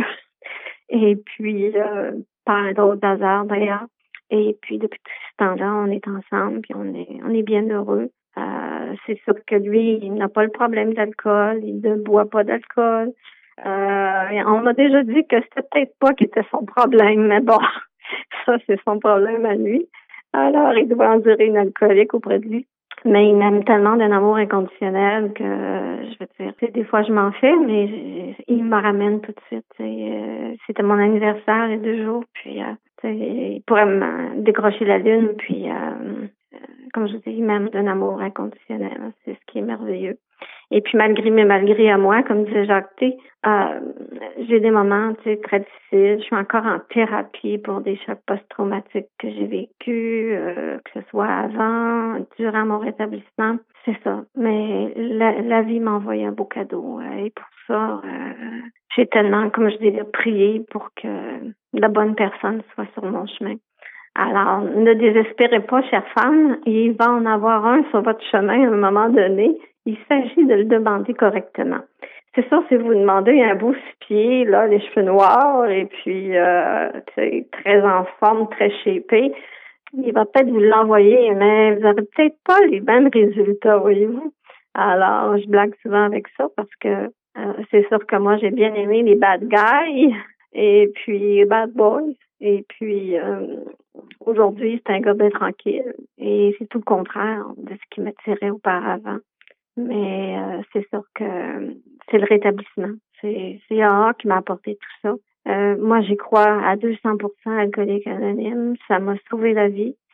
Et puis, euh, par un drôle d'hasard d'ailleurs. Et puis, depuis tout ce temps-là, on est ensemble, puis on est, on est bien heureux. Euh, c'est sûr que lui, il n'a pas le problème d'alcool, il ne boit pas d'alcool. Euh, on m'a déjà dit que c'était peut-être pas qui était son problème, mais bon, ça, c'est son problème à lui. Alors, il doit endurer une alcoolique auprès de lui. Mais il m'aime tellement d'un amour inconditionnel que, je veux dire, tu sais, des fois, je m'en fais, mais je, il me ramène tout de suite. Euh, c'était mon anniversaire il y a deux jours, puis euh, tu sais, il pourrait me décrocher la lune, puis, euh, comme je vous dis, il m'aime d'un amour inconditionnel. C'est ce qui est merveilleux. Et puis, malgré mes malgré à moi, comme disait Jacques T, euh, j'ai des moments, tu sais, très difficiles. Je suis encore en thérapie pour des chocs post-traumatiques que j'ai vécus, euh, que ce soit avant, durant mon rétablissement. C'est ça. Mais la, la vie m'a envoyé un beau cadeau. Et pour ça, euh, j'ai tellement, comme je disais, prié pour que la bonne personne soit sur mon chemin. Alors, ne désespérez pas, chère femme, il va en avoir un sur votre chemin à un moment donné. Il s'agit de le demander correctement. C'est sûr, si vous demandez un beau six pieds, là, les cheveux noirs, et puis euh, très en forme, très shapé, il va peut-être vous l'envoyer, mais vous n'aurez peut-être pas les mêmes résultats, voyez-vous. Alors, je blague souvent avec ça parce que euh, c'est sûr que moi, j'ai bien aimé les bad guys et puis les bad boys. Et puis, euh, aujourd'hui, c'est un gars bien tranquille. Et c'est tout le contraire de ce qui m'attirait auparavant. Mais euh, c'est sûr que c'est le rétablissement. C'est, c'est A A qui m'a apporté tout ça. Euh, moi, j'y crois à deux cents pour cent Alcoolique Anonyme. Ça m'a sauvé la vie.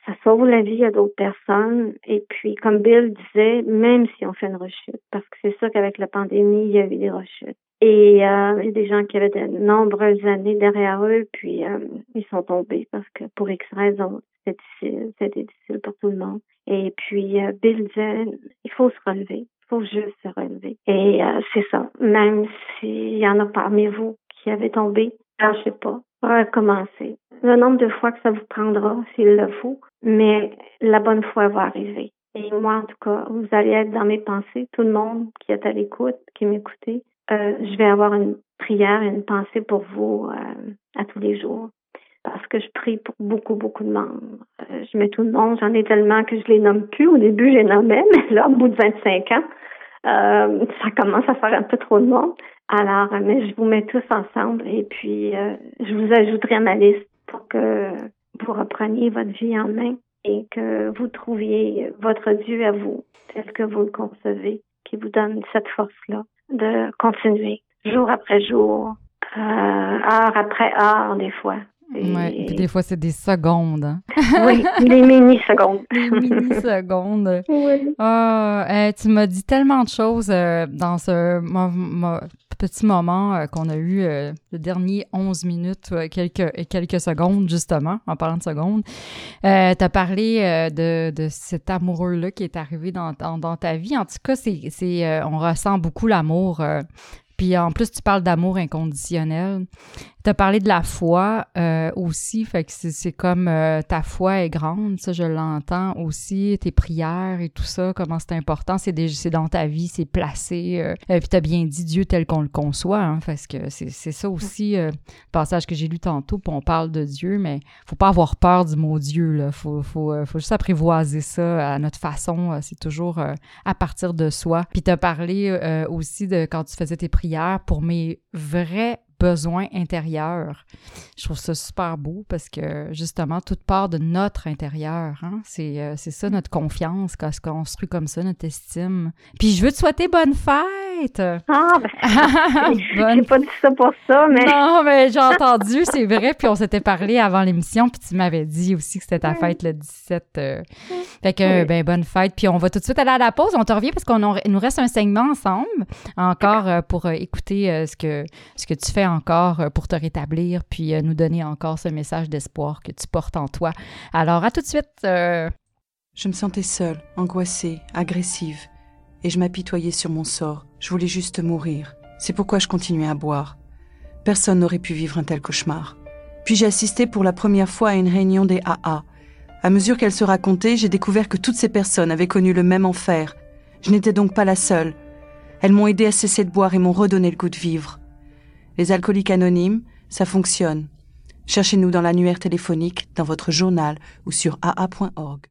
ça sauve la vie à d'autres personnes. Et puis, comme Bill disait, même si on fait une rechute, parce que c'est sûr qu'avec la pandémie, il y a eu des rechutes. Et euh, il y a des gens qui avaient de nombreuses années derrière eux, puis euh, ils sont tombés parce que pour X raisons, c'était difficile, c'était difficile pour tout le monde. Et puis, euh, Bill disait, il faut se relever, il faut juste se relever. Et euh, c'est ça, même s'il y en a parmi vous qui avez tombé, lâchez pas, recommencez. Le nombre de fois que ça vous prendra, s'il le faut, mais la bonne fois va arriver. Et moi, en tout cas, vous allez être dans mes pensées, tout le monde qui est à l'écoute, qui m'écoutez. Euh, je vais avoir une prière et une pensée pour vous euh, à tous les jours. Parce que je prie pour beaucoup, beaucoup de monde. Euh, je mets tout le monde, j'en ai tellement que je les nomme plus. Au début, je les nommais, mais là, au bout de vingt-cinq ans, euh, ça commence à faire un peu trop de monde. Alors, mais je vous mets tous ensemble et puis euh, je vous ajouterai à ma liste pour que vous repreniez votre vie en main et que vous trouviez votre Dieu à vous, tel que vous le concevez, qui vous donne cette force-là de continuer, jour après jour, euh, heure après heure, des fois. Oui, puis des fois, c'est des secondes. Hein? Oui, des mini-secondes. Des mini-secondes. Oui. Oh, hey, tu m'as dit tellement de choses euh, dans ce mo- mo- petit moment euh, qu'on a eu, euh, le dernier onze minutes euh, quelques, et quelques secondes, justement, en parlant de secondes. Euh, tu as parlé euh, de, de cet amoureux-là qui est arrivé dans, dans, dans ta vie. En tout cas, c'est, c'est, euh, on ressent beaucoup l'amour. Euh, Puis en plus, tu parles d'amour inconditionnel. Tu as parlé de la foi euh, aussi, fait que c'est, c'est comme euh, ta foi est grande, ça je l'entends aussi, tes prières et tout ça, comment c'est important, c'est, des, c'est dans ta vie, c'est placé. Euh, euh, puis tu as bien dit Dieu tel qu'on le conçoit, hein, parce que c'est, c'est ça aussi, euh, le passage que j'ai lu tantôt, puis on parle de Dieu, mais faut pas avoir peur du mot Dieu, là. Faut, faut, euh, faut juste apprivoiser ça à notre façon, euh, c'est toujours euh, à partir de soi. Puis tu as parlé euh, aussi de quand tu faisais tes prières pour mes vrais besoins intérieurs. Je trouve ça super beau parce que, justement, tout part de notre intérieur. Hein? C'est, euh, c'est ça, notre confiance, quand se construit comme ça, notre estime. Puis je veux te souhaiter bonne fête! Ah, ben, bonne... j'ai pas dit ça pour ça, mais... Non, mais j'ai entendu, c'est vrai, puis on s'était parlé avant l'émission, puis tu m'avais dit aussi que c'était ta fête le dix-sept. Euh... Fait que, oui. ben, bonne fête. Puis on va tout de suite aller à la pause. On te revient parce qu'on nous reste un segment ensemble, encore euh, pour euh, écouter euh, ce que, ce que tu fais encore euh, pour te rétablir, puis euh, nous donner encore ce message d'espoir que tu portes en toi. Alors, à tout de suite. Euh... Je me sentais seule, angoissée, agressive, et je m'apitoyais sur mon sort. Je voulais juste mourir. C'est pourquoi je continuais à boire. Personne n'aurait pu vivre un tel cauchemar. Puis j'ai assisté pour la première fois à une réunion des A A. À mesure qu'elle se racontait, j'ai découvert que toutes ces personnes avaient connu le même enfer. Je n'étais donc pas la seule. Elles m'ont aidé à cesser de boire et m'ont redonné le goût de vivre. Les alcooliques anonymes, ça fonctionne. Cherchez-nous dans l'annuaire téléphonique, dans votre journal ou sur a a point org.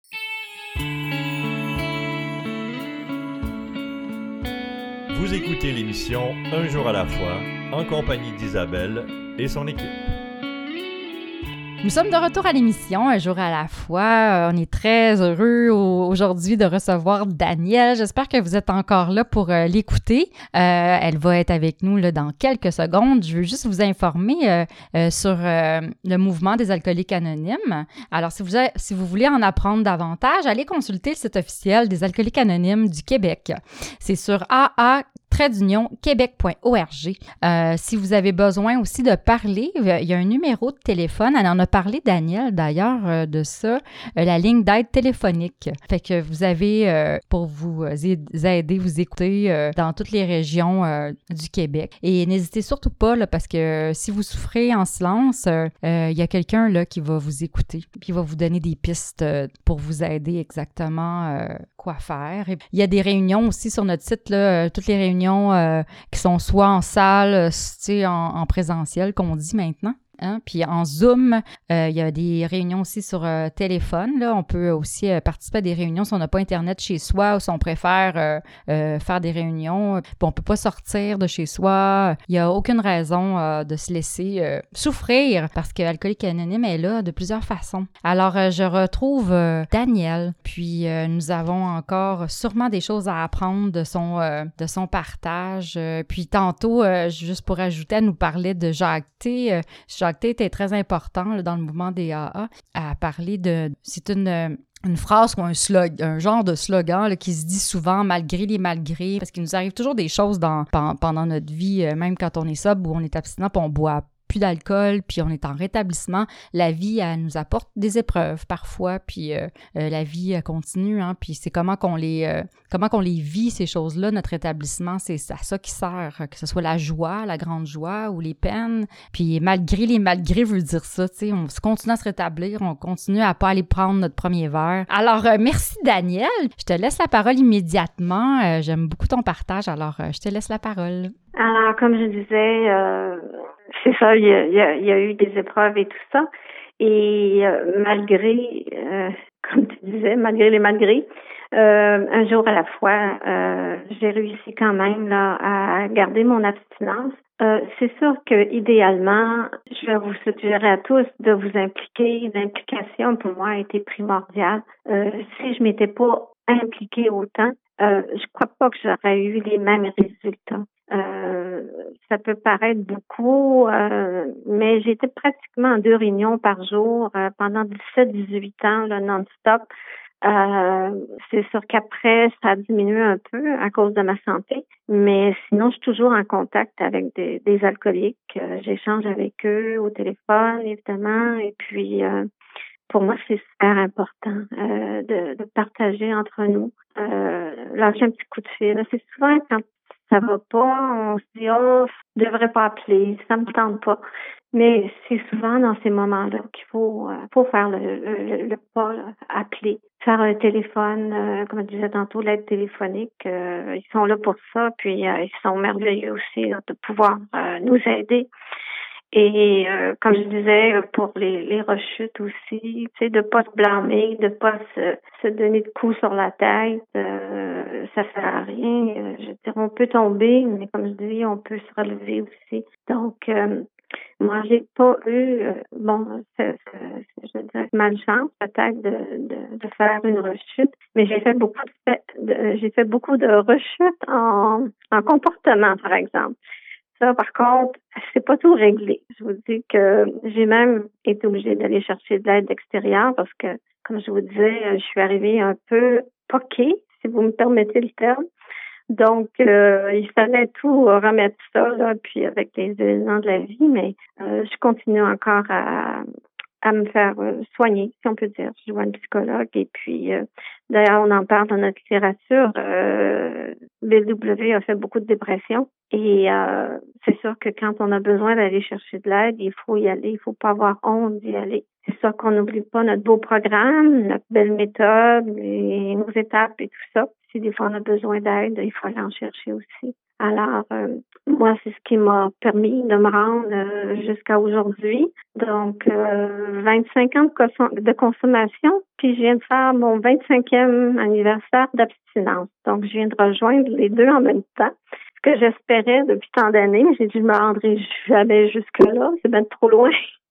Vous écoutez l'émission Un jour à la fois, en compagnie d'Isabelle et son équipe. Nous sommes de retour à l'émission Un jour à la fois. On est très heureux aujourd'hui de recevoir Danielle. J'espère que vous êtes encore là pour euh, l'écouter. Euh, elle va être avec nous là, dans quelques secondes. Je veux juste vous informer euh, euh, sur euh, le mouvement des alcooliques anonymes. Alors, si vous, avez, si vous voulez en apprendre davantage, allez consulter le site officiel des alcooliques anonymes du Québec. C'est sur a a trait d'union québec point org. Euh, si vous avez besoin aussi de parler, il y a un numéro de téléphone. Elle en a parlé, Danielle, d'ailleurs, euh, de ça, euh, la ligne d'aide téléphonique. Fait que vous avez, euh, pour vous aider, vous écouter euh, dans toutes les régions euh, du Québec. Et n'hésitez surtout pas, là, parce que si vous souffrez en silence, il euh, y a quelqu'un là qui va vous écouter, puis va vous donner des pistes euh, pour vous aider exactement euh, quoi faire. Il y a des réunions aussi sur notre site, là, euh, toutes les réunions Euh, qui sont soit en salle, tu sais, en, en présentiel, qu'on dit maintenant. Hein? Puis en Zoom, euh, il y a des réunions aussi sur euh, téléphone. Là. On peut aussi euh, participer à des réunions si on n'a pas Internet chez soi ou si on préfère euh, euh, faire des réunions. Puis on ne peut pas sortir de chez soi. Il n'y a aucune raison euh, de se laisser euh, souffrir parce que Alcoolique Anonyme est là de plusieurs façons. Alors, euh, je retrouve euh, Danielle. Puis euh, nous avons encore sûrement des choses à apprendre de son, euh, de son partage. Euh, puis tantôt, euh, juste pour ajouter, elle nous parlait de Jacques T. Euh, Jacques Loctite est très important là, dans le mouvement des A A, à parler de... C'est une... une phrase ou un slog, un genre de slogan là, qui se dit souvent malgré les malgrés, parce qu'il nous arrive toujours des choses dans, pendant notre vie, même quand on est sobre ou on est abstinent, puis on boit plus d'alcool, puis on est en rétablissement. La vie, elle nous apporte des épreuves parfois, puis euh, euh, la vie elle continue, hein, puis c'est comment qu'on les euh, comment qu'on les vit, ces choses-là, notre rétablissement, c'est à ça qui sert, que ce soit la joie, la grande joie ou les peines, puis malgré les malgrés veut dire ça, tu sais, on continue à se rétablir, on continue à pas aller prendre notre premier verre. Alors, euh, merci Daniel, je te laisse la parole immédiatement, euh, j'aime beaucoup ton partage, alors euh, je te laisse la parole. Alors, comme je disais, euh, c'est ça, il y a, il y, a, il y a eu des épreuves et tout ça. Et euh, malgré, euh, comme tu disais, malgré les malgrés, euh, un jour à la fois, euh, j'ai réussi quand même là à garder mon abstinence. Euh, c'est sûr que idéalement, je vais vous suggérer à tous de vous impliquer. L'implication pour moi a été primordiale. Euh, si je m'étais pas impliquée autant, euh, je crois pas que j'aurais eu les mêmes résultats. Euh, ça peut paraître beaucoup, euh, mais j'étais pratiquement en deux réunions par jour euh, pendant dix-sept à dix-huit ans, là, non-stop. Euh, c'est sûr qu'après, ça a diminué un peu à cause de ma santé, mais sinon, je suis toujours en contact avec des, des alcooliques. Euh, j'échange avec eux au téléphone, évidemment, et puis euh, pour moi, c'est super important euh, de, de partager entre nous. Euh, lâcher un petit coup de fil. C'est souvent quand ça va pas, on se dit, oh, je devrais pas appeler, ça me tente pas. Mais c'est souvent dans ces moments-là qu'il faut, euh, faut faire le, le, le pas, là, appeler, faire un téléphone, euh, comme je disais tantôt, l'aide téléphonique. Euh, ils sont là pour ça, puis euh, ils sont merveilleux aussi là, de pouvoir euh, nous aider. Et euh, comme je disais, pour les, les rechutes aussi, tu sais, de pas se blâmer, de pas se, se donner de coups sur la tête, euh, ça sert à rien. Euh, je veux dire, on peut tomber, mais comme je dis, on peut se relever aussi. Donc, euh, moi, j'ai pas eu, euh, bon, c'est, c'est, je veux dire, malchance peut-être de, de, de faire une rechute, mais j'ai fait beaucoup de, de j'ai fait beaucoup de rechutes en, en comportement, par exemple. Ça, par contre, c'est pas tout réglé. Je vous dis que j'ai même été obligée d'aller chercher de l'aide extérieure parce que, comme je vous disais, je suis arrivée un peu poquée, si vous me permettez le terme. Donc, euh, il fallait tout remettre ça, là, puis avec les événements de la vie, mais euh, je continue encore à, à me faire soigner, si on peut dire. Je vois un psychologue et puis, euh, d'ailleurs, on en parle dans notre littérature. Euh, B W a fait beaucoup de dépression et euh, c'est sûr que quand on a besoin d'aller chercher de l'aide, il faut y aller, il faut pas avoir honte d'y aller. C'est sûr qu'on n'oublie pas notre beau programme, notre belle méthode, et nos étapes et tout ça. Si des fois on a besoin d'aide, il faut aller en chercher aussi. Alors, euh, moi, c'est ce qui m'a permis de me rendre euh, jusqu'à aujourd'hui. Donc, euh, vingt-cinq ans de, cons- de consommation, puis je viens de faire mon vingt-cinquième anniversaire d'abstinence. Donc, je viens de rejoindre les deux en même temps. Ce que j'espérais depuis tant d'années, j'ai dit, je me rendrai jamais jusque-là, c'est bien trop loin.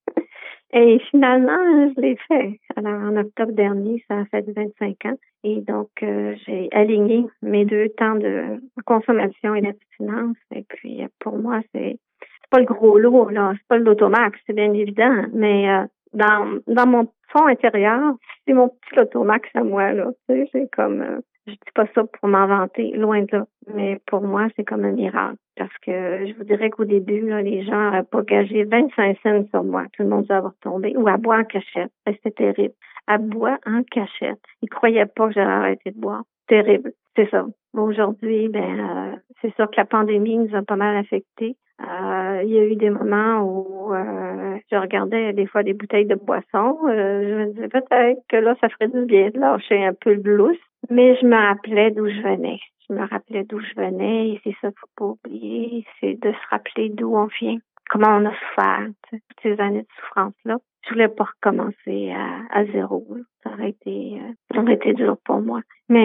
Et finalement, je l'ai fait. Alors, en octobre dernier, ça a fait vingt-cinq ans. Et donc, euh, j'ai aligné mes deux temps de consommation et d'abstinence. Et puis, pour moi, c'est, c'est pas le gros lot, là. C'est pas le Lotomax, c'est bien évident. Mais euh, dans dans mon fond intérieur, c'est mon petit Lotomax à moi, là. Tu sais, c'est comme... Euh, je dis pas ça pour m'en vanter, loin de là. Mais pour moi, c'est comme un miracle. Parce que je vous dirais qu'au début, là, les gens n'auraient pas gagé vingt-cinq cents sur moi. Tout le monde doit avoir tombé. Ou à boire en cachette. C'était terrible. À boire en cachette. Ils croyaient pas que j'allais arrêter de boire. Terrible. C'est ça. Aujourd'hui, ben, euh, c'est sûr que la pandémie nous a pas mal affectés. Euh, il y a eu des moments où euh, je regardais des fois des bouteilles de boisson. Euh, je me disais peut-être que là, ça ferait du bien de lâcher un peu le blues. Mais je me rappelais d'où je venais. Je me rappelais d'où je venais et c'est ça qu'il faut pas oublier. C'est de se rappeler d'où on vient, comment on a souffert, toutes ces années de souffrance-là. Je voulais pas recommencer à, à zéro. Ça aurait été, euh, ça aurait été dur pour moi. Mais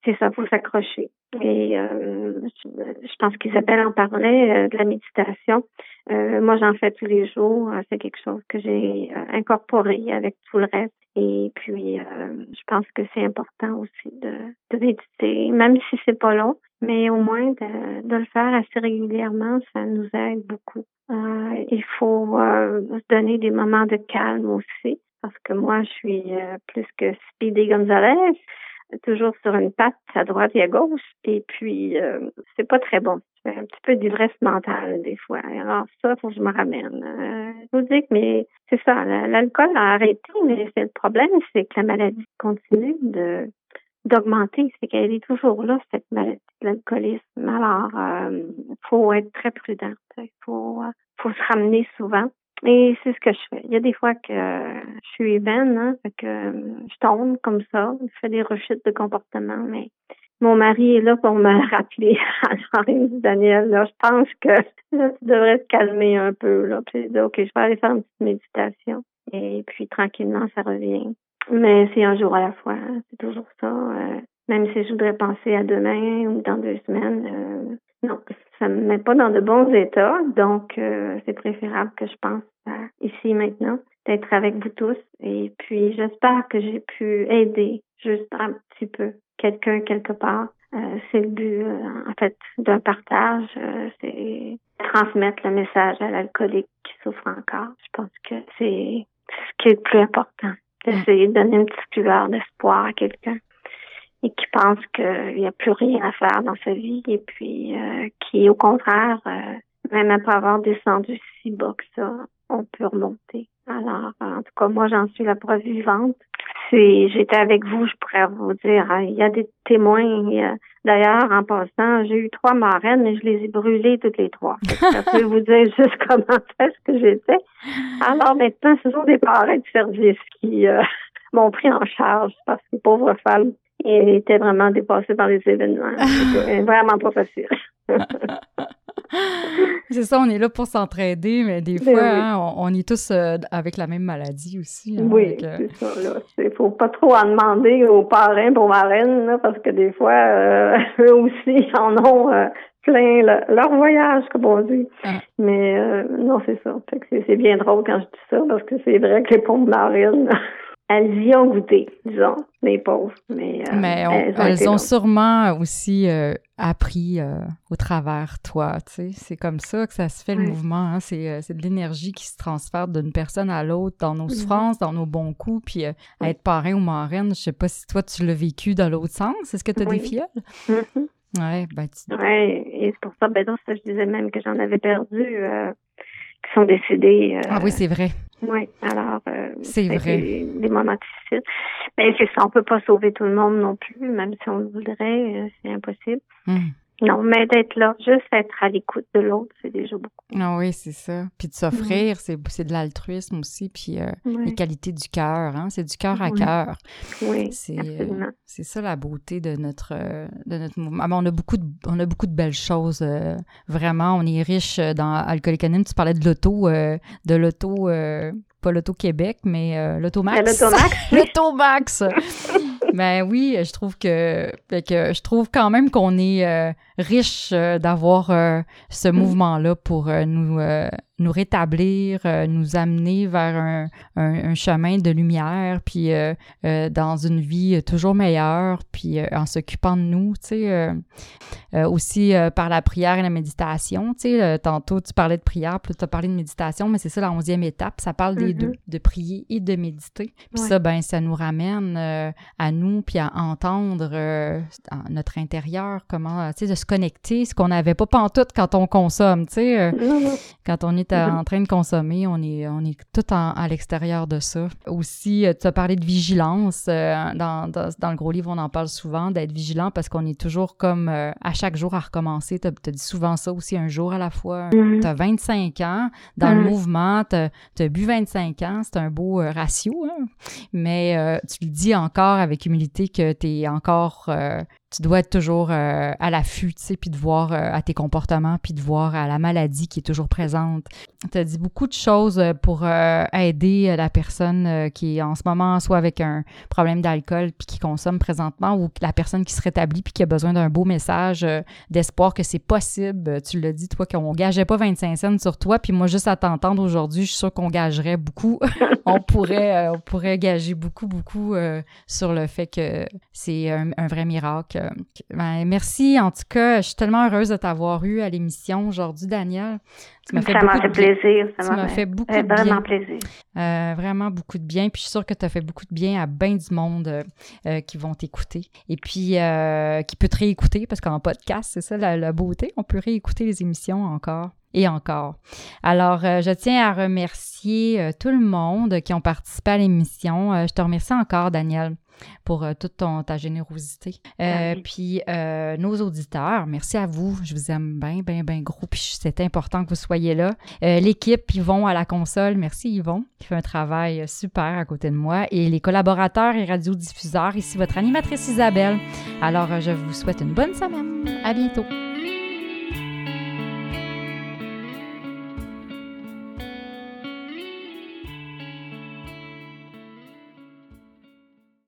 c'est ça, faut s'accrocher. Et euh, je, je pense qu'Isabelle en parlait euh, de la méditation. Euh, moi, j'en fais tous les jours. C'est quelque chose que j'ai euh, incorporé avec tout le reste. Et puis, euh, je pense que c'est important aussi de, de méditer, même si c'est pas long, mais au moins de, de le faire assez régulièrement, ça nous aide beaucoup. Euh, il faut euh, se donner des moments de calme aussi, parce que moi, je suis euh, plus que Speedy Gonzalez, toujours sur une patte à droite et à gauche, et puis euh, c'est pas très bon. C'est un petit peu d'ivresse mentale des fois. Alors ça, il faut que je me ramène. Euh, je vous dis que mais c'est ça, l'alcool a arrêté, mais c'est le problème, c'est que la maladie continue de d'augmenter, c'est qu'elle est toujours là, cette maladie de l'alcoolisme. Alors, il euh, faut être très prudent. Il faut, euh, faut se ramener souvent. Et c'est ce que je fais. Il y a des fois que euh, je suis vaine, hein, fait que euh, je tombe comme ça, je fais des rechutes de comportement, mais mon mari est là pour me rappeler. Alors, il me dit, Daniel, là, je pense que là, tu devrais te calmer un peu. Là. Puis j'ai dit, OK, je vais aller faire une petite méditation. Et puis, tranquillement, ça revient. Mais c'est un jour à la fois. Hein. C'est toujours ça. Euh, même si je voudrais penser à demain ou dans deux semaines, euh, non, ça me met pas dans de bons états. Donc, euh, c'est préférable que je pense à ici maintenant, d'être avec vous tous. Et puis, j'espère que j'ai pu aider juste un petit peu quelqu'un quelque part. Euh, c'est le but, euh, en fait, d'un partage. Euh, c'est transmettre le message à l'alcoolique qui souffre encore. Je pense que c'est ce qui est le plus important. D'essayer de donner une petite lueur d'espoir à quelqu'un et qui pense qu'il n'y a plus rien à faire dans sa vie et puis euh, qui, au contraire, euh, même après avoir descendu si bas que ça, on peut remonter. Alors, en tout cas, moi, j'en suis la preuve vivante. Si j'étais avec vous, je pourrais vous dire, hein, il y a des témoins. Il y a, d'ailleurs, en passant, j'ai eu trois marraines, mais je les ai brûlées toutes les trois. Ça peut vous dire juste comment est-ce que j'étais. Alors maintenant, ce sont des parrains de service qui euh, m'ont pris en charge parce que pauvres femmes étaient vraiment dépassées par les événements. C'est vraiment pas facile. C'est ça, on est là pour s'entraider, mais des fois, oui. hein, on, on est tous euh, avec la même maladie aussi. Hein, oui, avec, euh... c'est ça. Là. Il faut pas trop en demander aux parrains pour marraines, là, parce que des fois, euh, eux aussi en ont euh, plein le, leur voyage, comme on dit. Ah. Mais euh, non, c'est ça. Fait que c'est, c'est bien drôle quand je dis ça, parce que c'est vrai que les pauvres marraines, elles y ont goûté, disons, les pauvres. Mais, euh, mais on, elles ont, elles ont sûrement aussi euh, appris euh, au travers toi, tu sais. C'est comme ça que ça se fait, oui. le mouvement. Hein? C'est, euh, c'est de l'énergie qui se transfère d'une personne à l'autre dans nos souffrances, dans nos bons coups, puis euh, oui. être parrain ou marraine, je sais pas si toi, tu l'as vécu dans l'autre sens. Est-ce que tu as oui. des filleuls? Mm-hmm. Oui, ben tu... Oui, et c'est pour ça, ben non, ça, je disais même que j'en avais perdu, euh, qui sont décédés. Euh, ah oui, c'est vrai. Oui, alors, euh, c'est vrai. Des, des moments difficiles. Ben, c'est ça, on peut pas sauver tout le monde non plus, même si on le voudrait, euh, c'est impossible. Mm. Non, mais d'être là, juste être à l'écoute de l'autre, c'est déjà beaucoup. Ah oui, c'est ça. Puis de s'offrir, mm. c'est, c'est de l'altruisme aussi, puis euh, oui. les qualités du cœur, hein, c'est du cœur à oui. cœur. Oui, c'est, absolument. Euh, c'est ça la beauté de notre, euh, de notre mouvement. Ah, ben, on a beaucoup de, on a beaucoup de belles choses, euh, vraiment. On est riche dans Alcoolique Anonyme. Tu parlais de l'auto, euh, de l'auto... Euh, pas l'Auto-Québec, mais euh, l'Automax. L'Automax. L'Automax. Ben oui, je trouve que, que je trouve quand même qu'on est euh, riche euh, d'avoir euh, ce mm. mouvement-là pour euh, nous euh, nous rétablir, euh, nous amener vers un, un, un chemin de lumière, puis euh, euh, dans une vie toujours meilleure, puis euh, en s'occupant de nous, tu sais, euh, euh, aussi euh, par la prière et la méditation, tu sais, euh, tantôt tu parlais de prière, puis tu as parlé de méditation, mais c'est ça la onzième étape, ça parle des mm-hmm. deux, de prier et de méditer, puis ouais. ça, ben ça nous ramène euh, à nous, puis à entendre euh, notre intérieur, comment, tu sais, de se connecter, ce qu'on n'avait pas pantoute quand on consomme, tu sais, euh, mm-hmm. quand on est à, mm-hmm. en train de consommer, on est, on est tout en, à l'extérieur de ça. Aussi, tu as parlé de vigilance, euh, dans, dans, dans le gros livre, on en parle souvent, d'être vigilant parce qu'on est toujours comme euh, à chaque jour à recommencer, tu as dit souvent ça aussi, un jour à la fois. Mm-hmm. Tu as vingt-cinq ans dans mm-hmm. le mouvement, tu as bu vingt-cinq ans, c'est un beau euh, ratio, hein? Mais euh, tu le dis encore avec humilité que tu es encore euh, tu dois être toujours euh, à l'affût, tu sais, puis de voir euh, à tes comportements, puis de voir à la maladie qui est toujours présente. Tu as dit beaucoup de choses pour euh, aider la personne euh, qui est en ce moment soit avec un problème d'alcool puis qui consomme présentement ou la personne qui se rétablit puis qui a besoin d'un beau message euh, d'espoir que c'est possible. Tu l'as dit, toi, qu'on gageait pas vingt-cinq cents sur toi, puis moi, juste à t'entendre aujourd'hui, je suis sûre qu'on gagerait beaucoup. on pourrait euh, on pourrait gager beaucoup, beaucoup euh, sur le fait que c'est un, un vrai miracle. Ben, merci, en tout cas, je suis tellement heureuse de t'avoir eu à l'émission aujourd'hui, Danielle. Tu m'as fait ça beaucoup m'a fait de bien. plaisir. Ça tu m'a m'as fait, fait beaucoup fait de bien. vraiment plaisir. Euh, vraiment beaucoup de bien. Puis je suis sûre que tu as fait beaucoup de bien à bien du monde euh, euh, qui vont t'écouter. Et puis, euh, qui peut te réécouter, parce qu'en podcast, c'est ça la, la beauté. On peut réécouter les émissions encore et encore. Alors, euh, je tiens à remercier euh, tout le monde qui ont participé à l'émission. Euh, je te remercie encore, Danielle, pour euh, toute ton, ta générosité. Euh, oui. Puis, euh, nos auditeurs, merci à vous. Je vous aime bien, bien, bien gros. Puis, c'est important que vous soyez là. Euh, l'équipe, Yvon à la console, merci Yvon, qui fait un travail super à côté de moi. Et les collaborateurs et radiodiffuseurs, ici votre animatrice Isabelle. Alors, euh, je vous souhaite une bonne semaine. À bientôt.